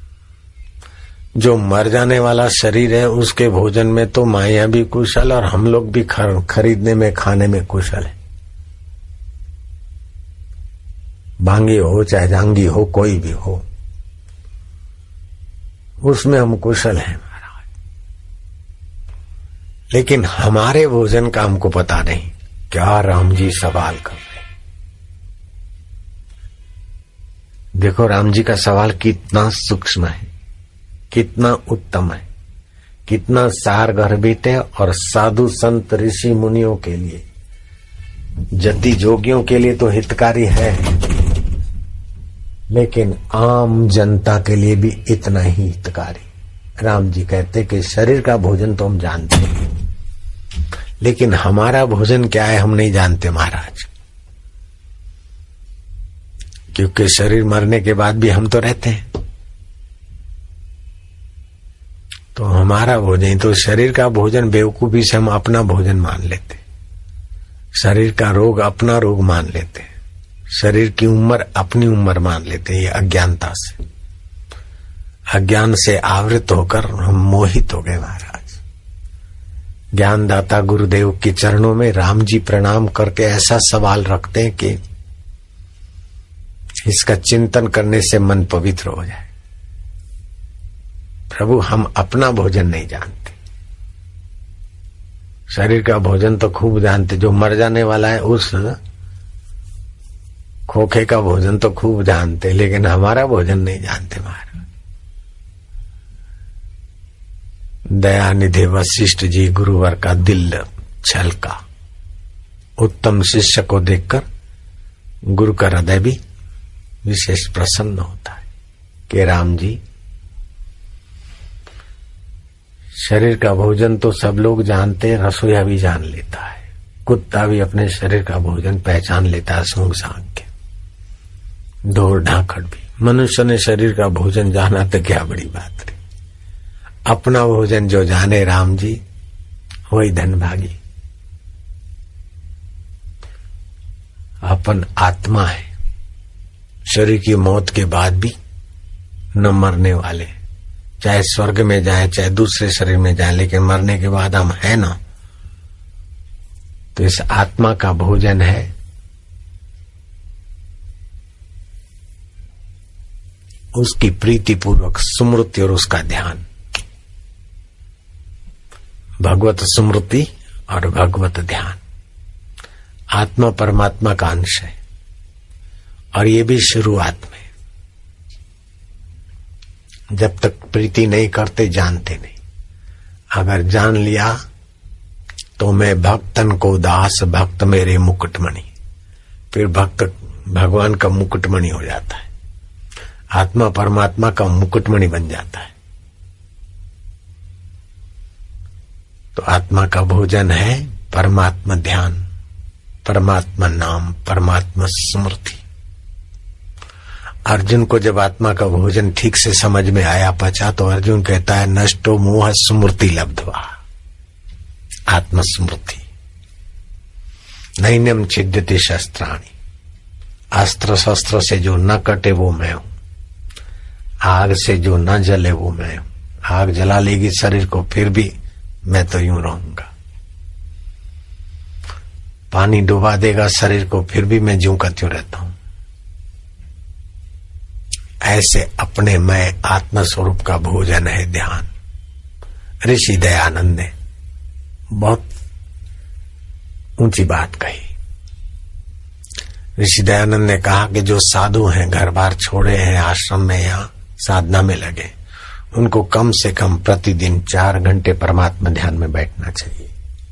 जो मर जाने वाला शरीर है उसके भोजन में तो माया भी कुशल और हम लोग भी खरीदने में, खाने में कुशल है। भांगी हो चाहे जांगी हो, कोई भी हो, उसमें हम कुशल हैं महाराज। लेकिन हमारे भोजन का हमको पता नहीं। क्या राम जी सवाल कर रहे। देखो राम जी का सवाल कितना सूक्ष्म है, कितना उत्तम है, कितना सार गर्भित है और साधु संत ऋषि मुनियों के लिए, जति जोगियों के लिए तो हितकारी है, लेकिन आम जनता के लिए भी इतना ही हितकारी। राम जी कहते कि शरीर का भोजन तो हम जानते हैं, लेकिन हमारा भोजन क्या है हम नहीं जानते महाराज। क्योंकि शरीर मरने के बाद भी हम तो रहते हैं, तो हमारा भोजन, तो शरीर का भोजन बेवकूफी से हम अपना भोजन मान लेते, शरीर का रोग अपना रोग मान लेते, शरीर की उम्र अपनी उम्र मान लेते हैं। ये अज्ञानता से, अज्ञान से आवृत होकर हम मोहित हो गए महाराज। ज्ञानदाता गुरुदेव के चरणों में राम जी प्रणाम करके ऐसा सवाल रखते हैं कि इसका चिंतन करने से मन पवित्र हो जाए। प्रभु, हम अपना भोजन नहीं जानते, शरीर का भोजन तो खूब जानते, जो मर जाने वाला है उस खोखे का भोजन तो खूब जानते, लेकिन हमारा भोजन नहीं जानते महाराज। दयानिधि वशिष्ठ जी गुरुवर का दिल छलका। उत्तम शिष्य को देखकर गुरु का हृदय भी विशेष प्रसन्न होता है कि राम जी, शरीर का भोजन तो सब लोग जानते हैं, रसोईया भी जान लेता है, कुत्ता भी अपने शरीर का भोजन पहचान लेता है सूंघ सांघ के, ढोर ढाकड़ भी। मनुष्य ने शरीर का भोजन जाना तो क्या बड़ी बात रही। अपना भोजन जो जाने राम जी, वही धनभागी। अपन आत्मा है, शरीर की मौत के बाद भी न मरने वाले, चाहे स्वर्ग में जाए चाहे दूसरे शरीर में जाए, लेकिन मरने के बाद हम है ना। तो इस आत्मा का भोजन है उसकी प्रीति पूर्वक स्मृति और उसका ध्यान। भगवत स्मृति और भगवत ध्यान। आत्मा परमात्मा का अंश है और ये भी शुरुआत में। जब तक प्रीति नहीं करते जानते नहीं। अगर जान लिया तो मैं भक्तन को दास, भक्त मेरे मुकुटमणि। फिर भक्त भगवान का मुकुटमणि हो जाता है, आत्मा परमात्मा का मुकुटमणि बन जाता है। तो आत्मा का भोजन है परमात्मा ध्यान, परमात्मा नाम, परमात्मा स्मृति। अर्जुन को जब आत्मा का भोजन ठीक से समझ में आया, पचा, तो अर्जुन कहता है नष्टो मोह स्मृति लब्ध्वा। आत्म स्मृति। नैनम छिद्यते शस्त्राणि। अस्त्र शस्त्र से जो न कटे वो मैं हूं, आग से जो न जले वो मैं हूं। आग जला लेगी शरीर को फिर भी मैं तो यूं रहूंगा। पानी डुबा देगा शरीर को फिर भी मैं ज्यों का त्यों रहता हूं। ऐसे अपने मैं आत्म स्वरूप का भोजन है ध्यान। ऋषि दयानंद ने बहुत ऊंची बात कही। ऋषि दयानंद ने कहा कि जो साधु हैं, घर बार छोड़े हैं, आश्रम में या साधना में लगे, उनको कम से कम प्रतिदिन चार घंटे परमात्मा ध्यान में बैठना चाहिए,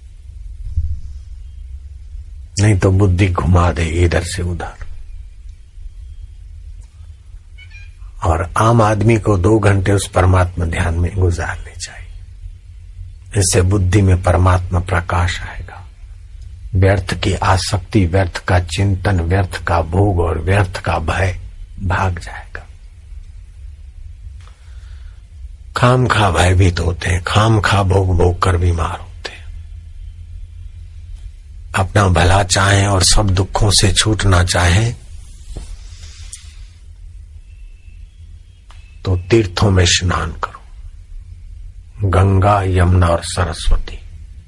नहीं तो बुद्धि घुमा देगी इधर से उधर। और आम आदमी को दो घंटे उस परमात्मा ध्यान में गुजारने चाहिए। इससे बुद्धि में परमात्मा प्रकाश आएगा। व्यर्थ की आसक्ति, व्यर्थ का चिंतन, व्यर्थ का भोग और व्यर्थ का भय भाग जाएगा। खाम खा भयभीत होते हैं, खाम खा भोग भोग कर बीमार होते हैं। अपना भला चाहें और सब दुखों से छूटना चाहें तो तीर्थों में स्नान करो। गंगा, यमुना और सरस्वती।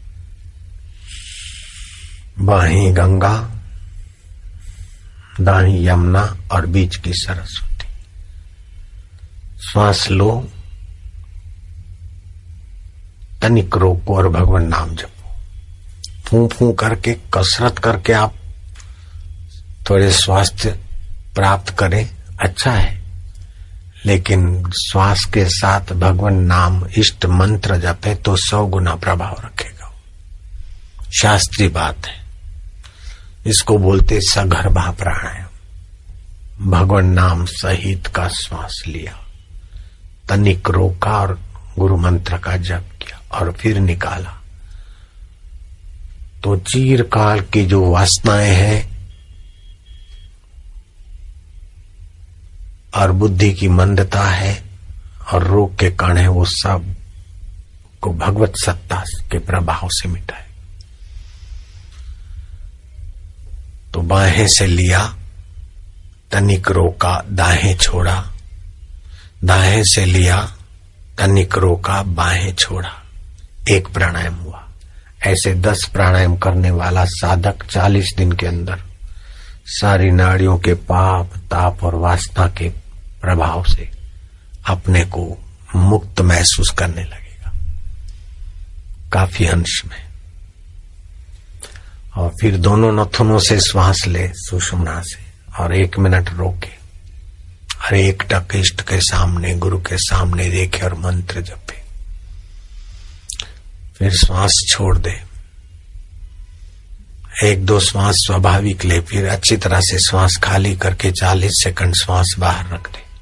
बाहीं गंगा, दाहीं यमुना और बीच की सरस्वती। श्वास लो, तनिक रोको और भगवान नाम जपो। फू फू करके, कसरत करके आप थोड़े स्वास्थ्य प्राप्त करें, अच्छा है, लेकिन श्वास के साथ भगवान नाम, इष्ट मंत्र जपे तो सौ गुना प्रभाव रखेगा। शास्त्रीय बात है, इसको बोलते सगर्भा प्राणायाम। भगवान नाम सहित का श्वास लिया, तनिक रोका और गुरु मंत्र का जप किया और फिर निकाला, तो चिरकाल की जो वासनाएं हैं और बुद्धि की मंदता है और रोग के कण है, वो सब को भगवत सत्ता के प्रभाव से मिटाए। तो बाहें से लिया, तनिक रोका, दाहें छोड़ा, दाहें से लिया, तनिक रोका, बाहें छोड़ा, एक प्राणायाम हुआ। ऐसे दस प्राणायाम करने वाला साधक चालीस दिन के अंदर सारी नाड़ियों के पाप, ताप और वासना के प्रभाव से अपने को मुक्त महसूस करने लगेगा, काफी अंश में। और फिर दोनों नथुनों से श्वास ले सुषुम्ना से और एक मिनट रोके और एक टक इष्ट के सामने, गुरु के सामने देखे और मंत्र जपे। फिर श्वास छोड़ दे, एक दो श्वास स्वाभाविक ले, फिर अच्छी तरह से श्वास खाली करके चालीस सेकंड श्वास बाहर रख दे।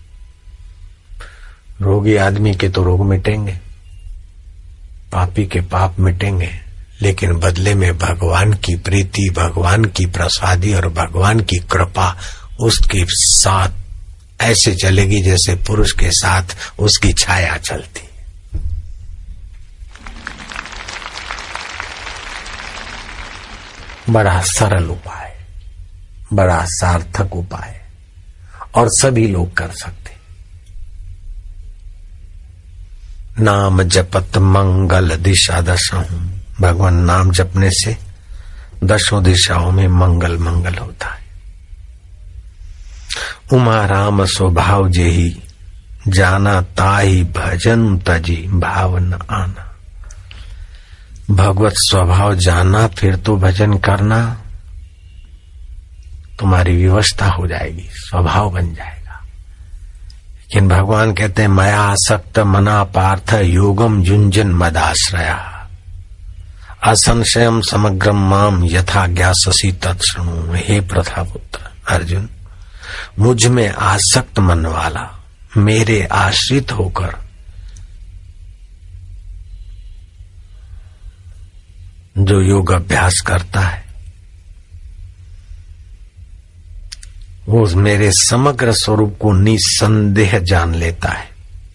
रोगी आदमी के तो रोग मिटेंगे, पापी के पाप मिटेंगे, लेकिन बदले में भगवान की प्रीति, भगवान की प्रसादी और भगवान की कृपा उसके साथ ऐसे चलेगी जैसे पुरुष के साथ उसकी छाया चलती। बड़ा सरल उपाय, बड़ा सार्थक उपाय और सभी लोग कर सकते। नाम जपत मंगल दिशा दशहूं। भगवान नाम जपने से दशों दिशाओं में मंगल मंगल होता है। उमा राम स्वभाव जेही जाना, ताही भजन तजी भाव न आना। भगवत स्वभाव जाना, फिर तो भजन करना तुम्हारी व्यवस्था हो जाएगी, स्वभाव बन जाएगा। लेकिन भगवान कहते हैं मया आसक्त मना पार्थ योगम जुंजन मदाश्रया असंशयम समग्रम माम यथा ज्ञाससी तत्शृणु। हे प्रथापुत्र अर्जुन, मुझ में आसक्त मन वाला, मेरे आश्रित होकर जो योग अभ्यास करता है वो मेरे समग्र स्वरूप को निसंदेह जान लेता है।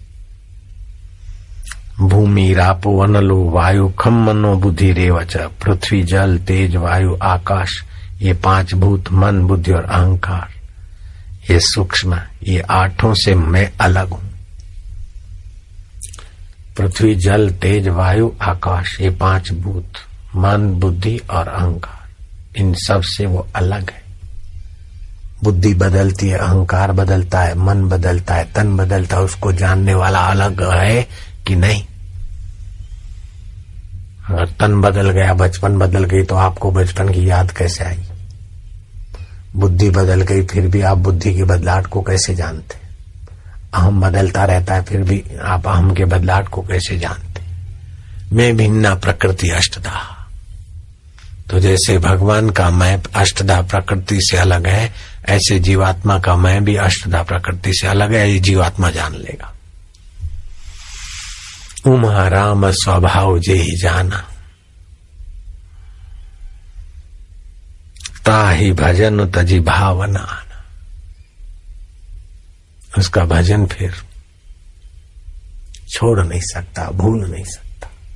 भूमि रापो अनलो वायु खम मनो बुद्धि रेवच, पृथ्वी जल तेज वायु आकाश, ये पांच भूत मन बुद्धि और अहंकार, ये सूक्ष्म, ये आठों से मैं अलग हूं। पृथ्वी जल तेज वायु आकाश, ये पांच भूत मन बुद्धि और अहंकार, इन सब से वो अलग है। बुद्धि बदलती है, अहंकार बदलता है, मन बदलता है, तन बदलता है, उसको जानने वाला अलग है कि नहीं। अगर तन बदल गया, बचपन बदल गई, तो आपको बचपन की याद कैसे आई? बुद्धि बदल गई, फिर भी आप बुद्धि की बदलाहट को कैसे जानते? अहम बदलता रहता है, फिर भी आप अहम के बदलाहट को कैसे जानते? मैं भिन्ना प्रकृति अष्टधा। तो जैसे भगवान का मैं अष्टधा प्रकृति से अलग है, ऐसे जीवात्मा का मैं भी अष्टधा प्रकृति से अलग है। ये जीवात्मा जान लेगा। उमा राम स्वभाव जे ही जाना, ताहि भजन तजी भावना। उसका भजन फिर छोड़ नहीं सकता, भूल नहीं सकता।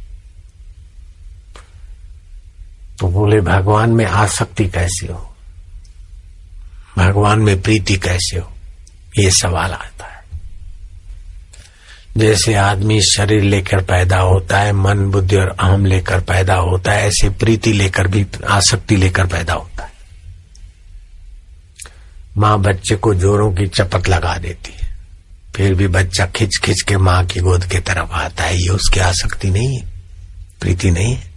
तो बोले भगवान में आसक्ति कैसे हो, भगवान में प्रीति कैसे हो, ये सवाल आता है। जैसे आदमी शरीर लेकर पैदा होता है, मन बुद्धि और अहम लेकर पैदा होता है, ऐसे प्रीति लेकर भी, आसक्ति लेकर पैदा होता है। माँ बच्चे को जोरों की चपत लगा देती है, फिर भी बच्चा खिंच खिंच के माँ की गोद की तरफ आता है। ये उसकी आसक्ति नहीं है, प्रीति नहीं है।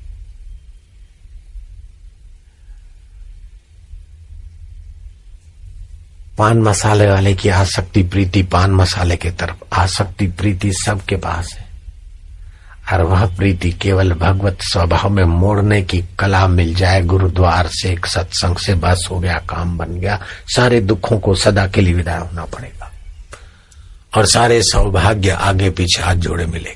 पान मसाले वाले की आसक्ति प्रीति पान मसाले के तरफ, आसक्ति प्रीति सबके पास है। और वह प्रीति केवल भगवत स्वभाव में मोड़ने की कला मिल जाए, गुरुद्वार से, एक सत्संग से, बस हो गया, काम बन गया। सारे दुखों को सदा के लिए विदाई होना पड़ेगा और सारे सौभाग्य आगे पीछे हाथ जोड़े मिलेंगे।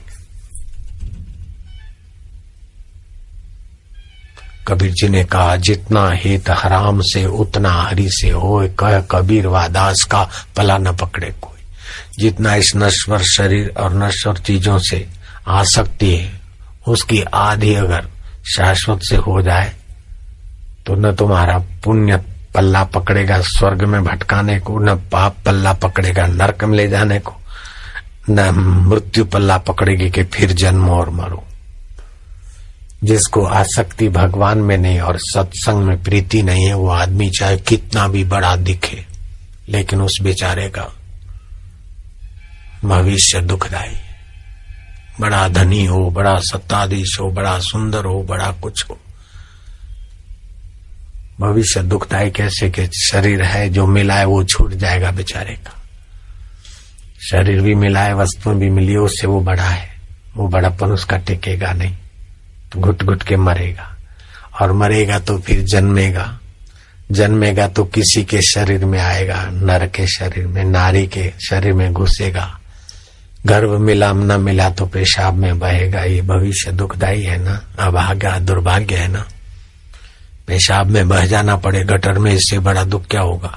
कबीर जी ने कहा, जितना हित हराम से उतना हरि से होए, कह कबीर वादास का पला न पकड़े कोई। जितना इस नश्वर शरीर और नश्वर चीजों से आसक्ति है, उसकी आधी अगर शाश्वत से हो जाए तो न तुम्हारा पुण्य पल्ला पकड़ेगा स्वर्ग में भटकाने को, न पाप पल्ला पकड़ेगा नरक में ले जाने को, न मृत्यु पल्ला पकड़ेगी कि फिर जन्म और मरो। जिसको आसक्ति भगवान में नहीं और सत्संग में प्रीति नहीं है, वो आदमी चाहे कितना भी बड़ा दिखे, लेकिन उस बेचारे का भविष्य दुखदायी। बड़ा धनी हो, बड़ा सत्ताधीश हो, बड़ा सुंदर हो, बड़ा कुछ हो, भविष्य दुखदायी कैसे कि शरीर है जो मिला है वो छूट जाएगा बेचारे का। शरीर भी मिला है, वस्तुएं भी मिली है, उससे वो बड़ा है, वो बड़ापन उसका टिकेगा नहीं, तो घुट घुट के मरेगा। और मरेगा तो फिर जन्मेगा, जन्मेगा तो किसी के शरीर में आएगा, नर के शरीर में, नारी के शरीर में घुसेगा। गर्भ मिला न मिला तो पेशाब में बहेगा। ये भविष्य दुखदायी है ना, अभाग्य दुर्भाग्य है ना। पेशाब में बह जाना पड़े गटर में, इससे बड़ा दुख क्या होगा।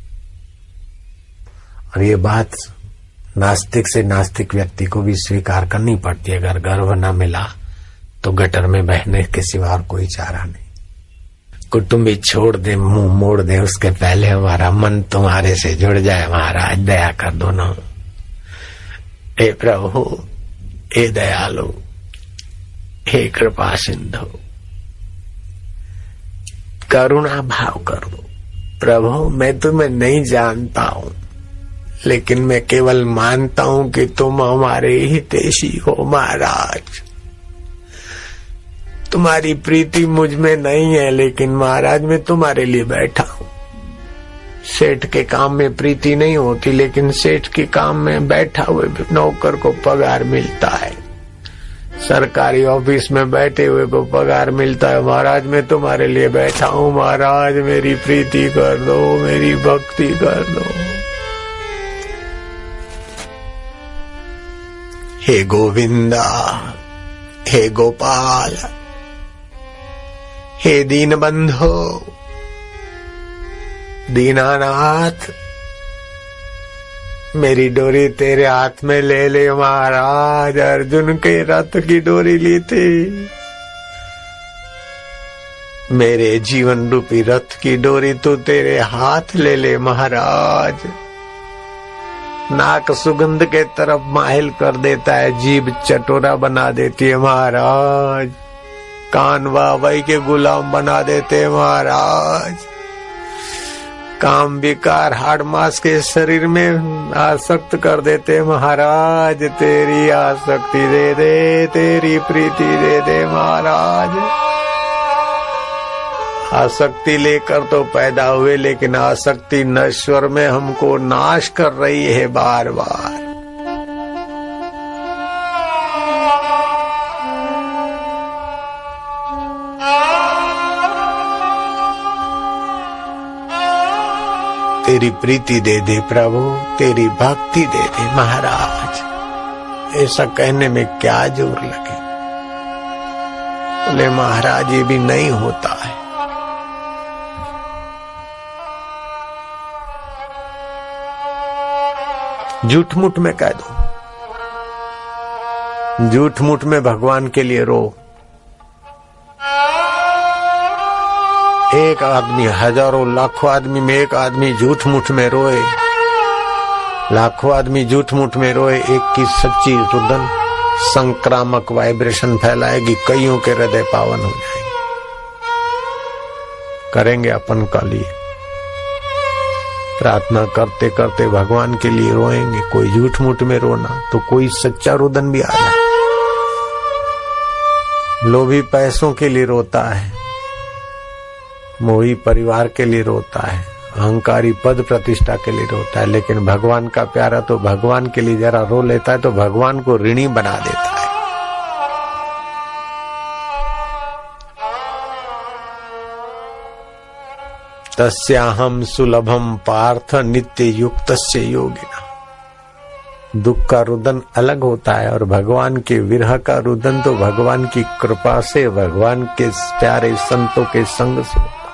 और ये बात नास्तिक से नास्तिक व्यक्ति को भी स्वीकार करनी पड़ती है। अगर गर्भ न मिला तो गटर में बहने के सिवा और कोई चारा नहीं। कुटुंबी छोड़ दे, मुंह मोड़ दे, उसके पहले हमारा मन तुम्हारे से जुड़ जाए। महाराज दया कर दो ना, हे प्रभु, हे दयालु, हे कृपा सिंधु, करुणा भाव कर दो। प्रभु मैं तुम्हें नहीं जानता हूं, लेकिन मैं केवल मानता हूं कि तुम हमारे हितैषी हो। महाराज तुम्हारी प्रीति मुझ में नहीं है, लेकिन महाराज मैं तुम्हारे लिए बैठा हूं। सेठ के काम में प्रीति नहीं होती, लेकिन सेठ के काम में बैठा हुए नौकर को पगार मिलता है, सरकारी ऑफिस में बैठे हुए को पगार मिलता है। महाराज मैं तुम्हारे लिए बैठा हूं, महाराज मेरी प्रीति कर दो, मेरी भक्ति कर दो। हे गोविंदा, हे गोपाल, हे दीन बंधो, दीनानाथ, मेरी डोरी तेरे हाथ में ले ले महाराज। अर्जुन के रथ की डोरी ली थी, मेरे जीवन रूपी रथ की डोरी तू तेरे हाथ ले ले महाराज। नाक सुगंध के तरफ माहिल कर देता है, जीभ चटोरा बना देती है महाराज। कान वाहवाही के गुलाम बना देते महाराज। काम विकार हाड़ मास के शरीर में आसक्त कर देते महाराज। तेरी आसक्ति दे दे, तेरी प्रीति दे दे महाराज। आसक्ति लेकर तो पैदा हुए, लेकिन आसक्ति नश्वर में हमको नाश कर रही है बार बार। तेरी प्रीति दे दे प्रभु, तेरी भक्ति दे दे महाराज। ऐसा कहने में क्या जोर लगे। बोले महाराज ये भी नहीं होता है। झूठ मूठ में कह दो, झूठ मूठ में भगवान के लिए रो। एक आदमी, हजारों लाखों आदमी में एक आदमी झूठ मूठ में रोए, लाखों आदमी झूठ मूठ में रोए, एक की सच्ची रुदन संक्रामक वाइब्रेशन फैलाएगी, कईयों के हृदय पावन हो जाएंगे। करेंगे अपन का लिए प्रार्थना करते करते भगवान के लिए रोएंगे। कोई झूठ मूठ में रोना तो कोई सच्चा रुदन भी आ जाए। लोभी पैसों के लिए रोता है, मोही परिवार के लिए रोता है, अहंकारी पद प्रतिष्ठा के लिए रोता है, लेकिन भगवान का प्यारा तो भगवान के लिए जरा रो लेता है तो भगवान को ऋणी बना देता है। तस्याहम सुलभम पार्थ नित्य युक्तस्य योगिना। दुख का रुदन अलग होता है और भगवान के विरह का रुदन तो भगवान की कृपा से, भगवान के प्यारे संतों के संग से होता।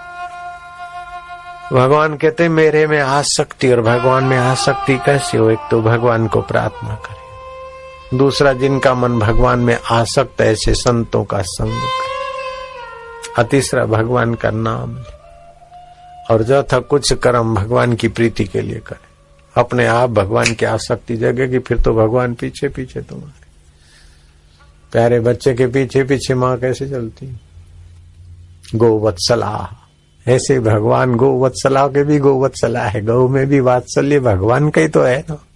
भगवान कहते मेरे में आसक्ति, और भगवान में आसक्ति कैसे हो? एक तो भगवान को प्रार्थना करे, दूसरा जिनका मन भगवान में आसक्त है ऐसे संतों का संग करे, और तीसरा भगवान का नाम ले, और चौथा कुछ कर्म भगवान की प्रीति के लिए करे। अपने आप भगवान की आसक्ति जगेगी, फिर तो भगवान पीछे पीछे तुम्हारे। प्यारे बच्चे के पीछे पीछे माँ कैसे चलती? गोवत्सला, ऐसे भगवान गोवत्सला के भी गोवत्सला है। गौ में भी वात्सल्य भगवान का ही तो है ना।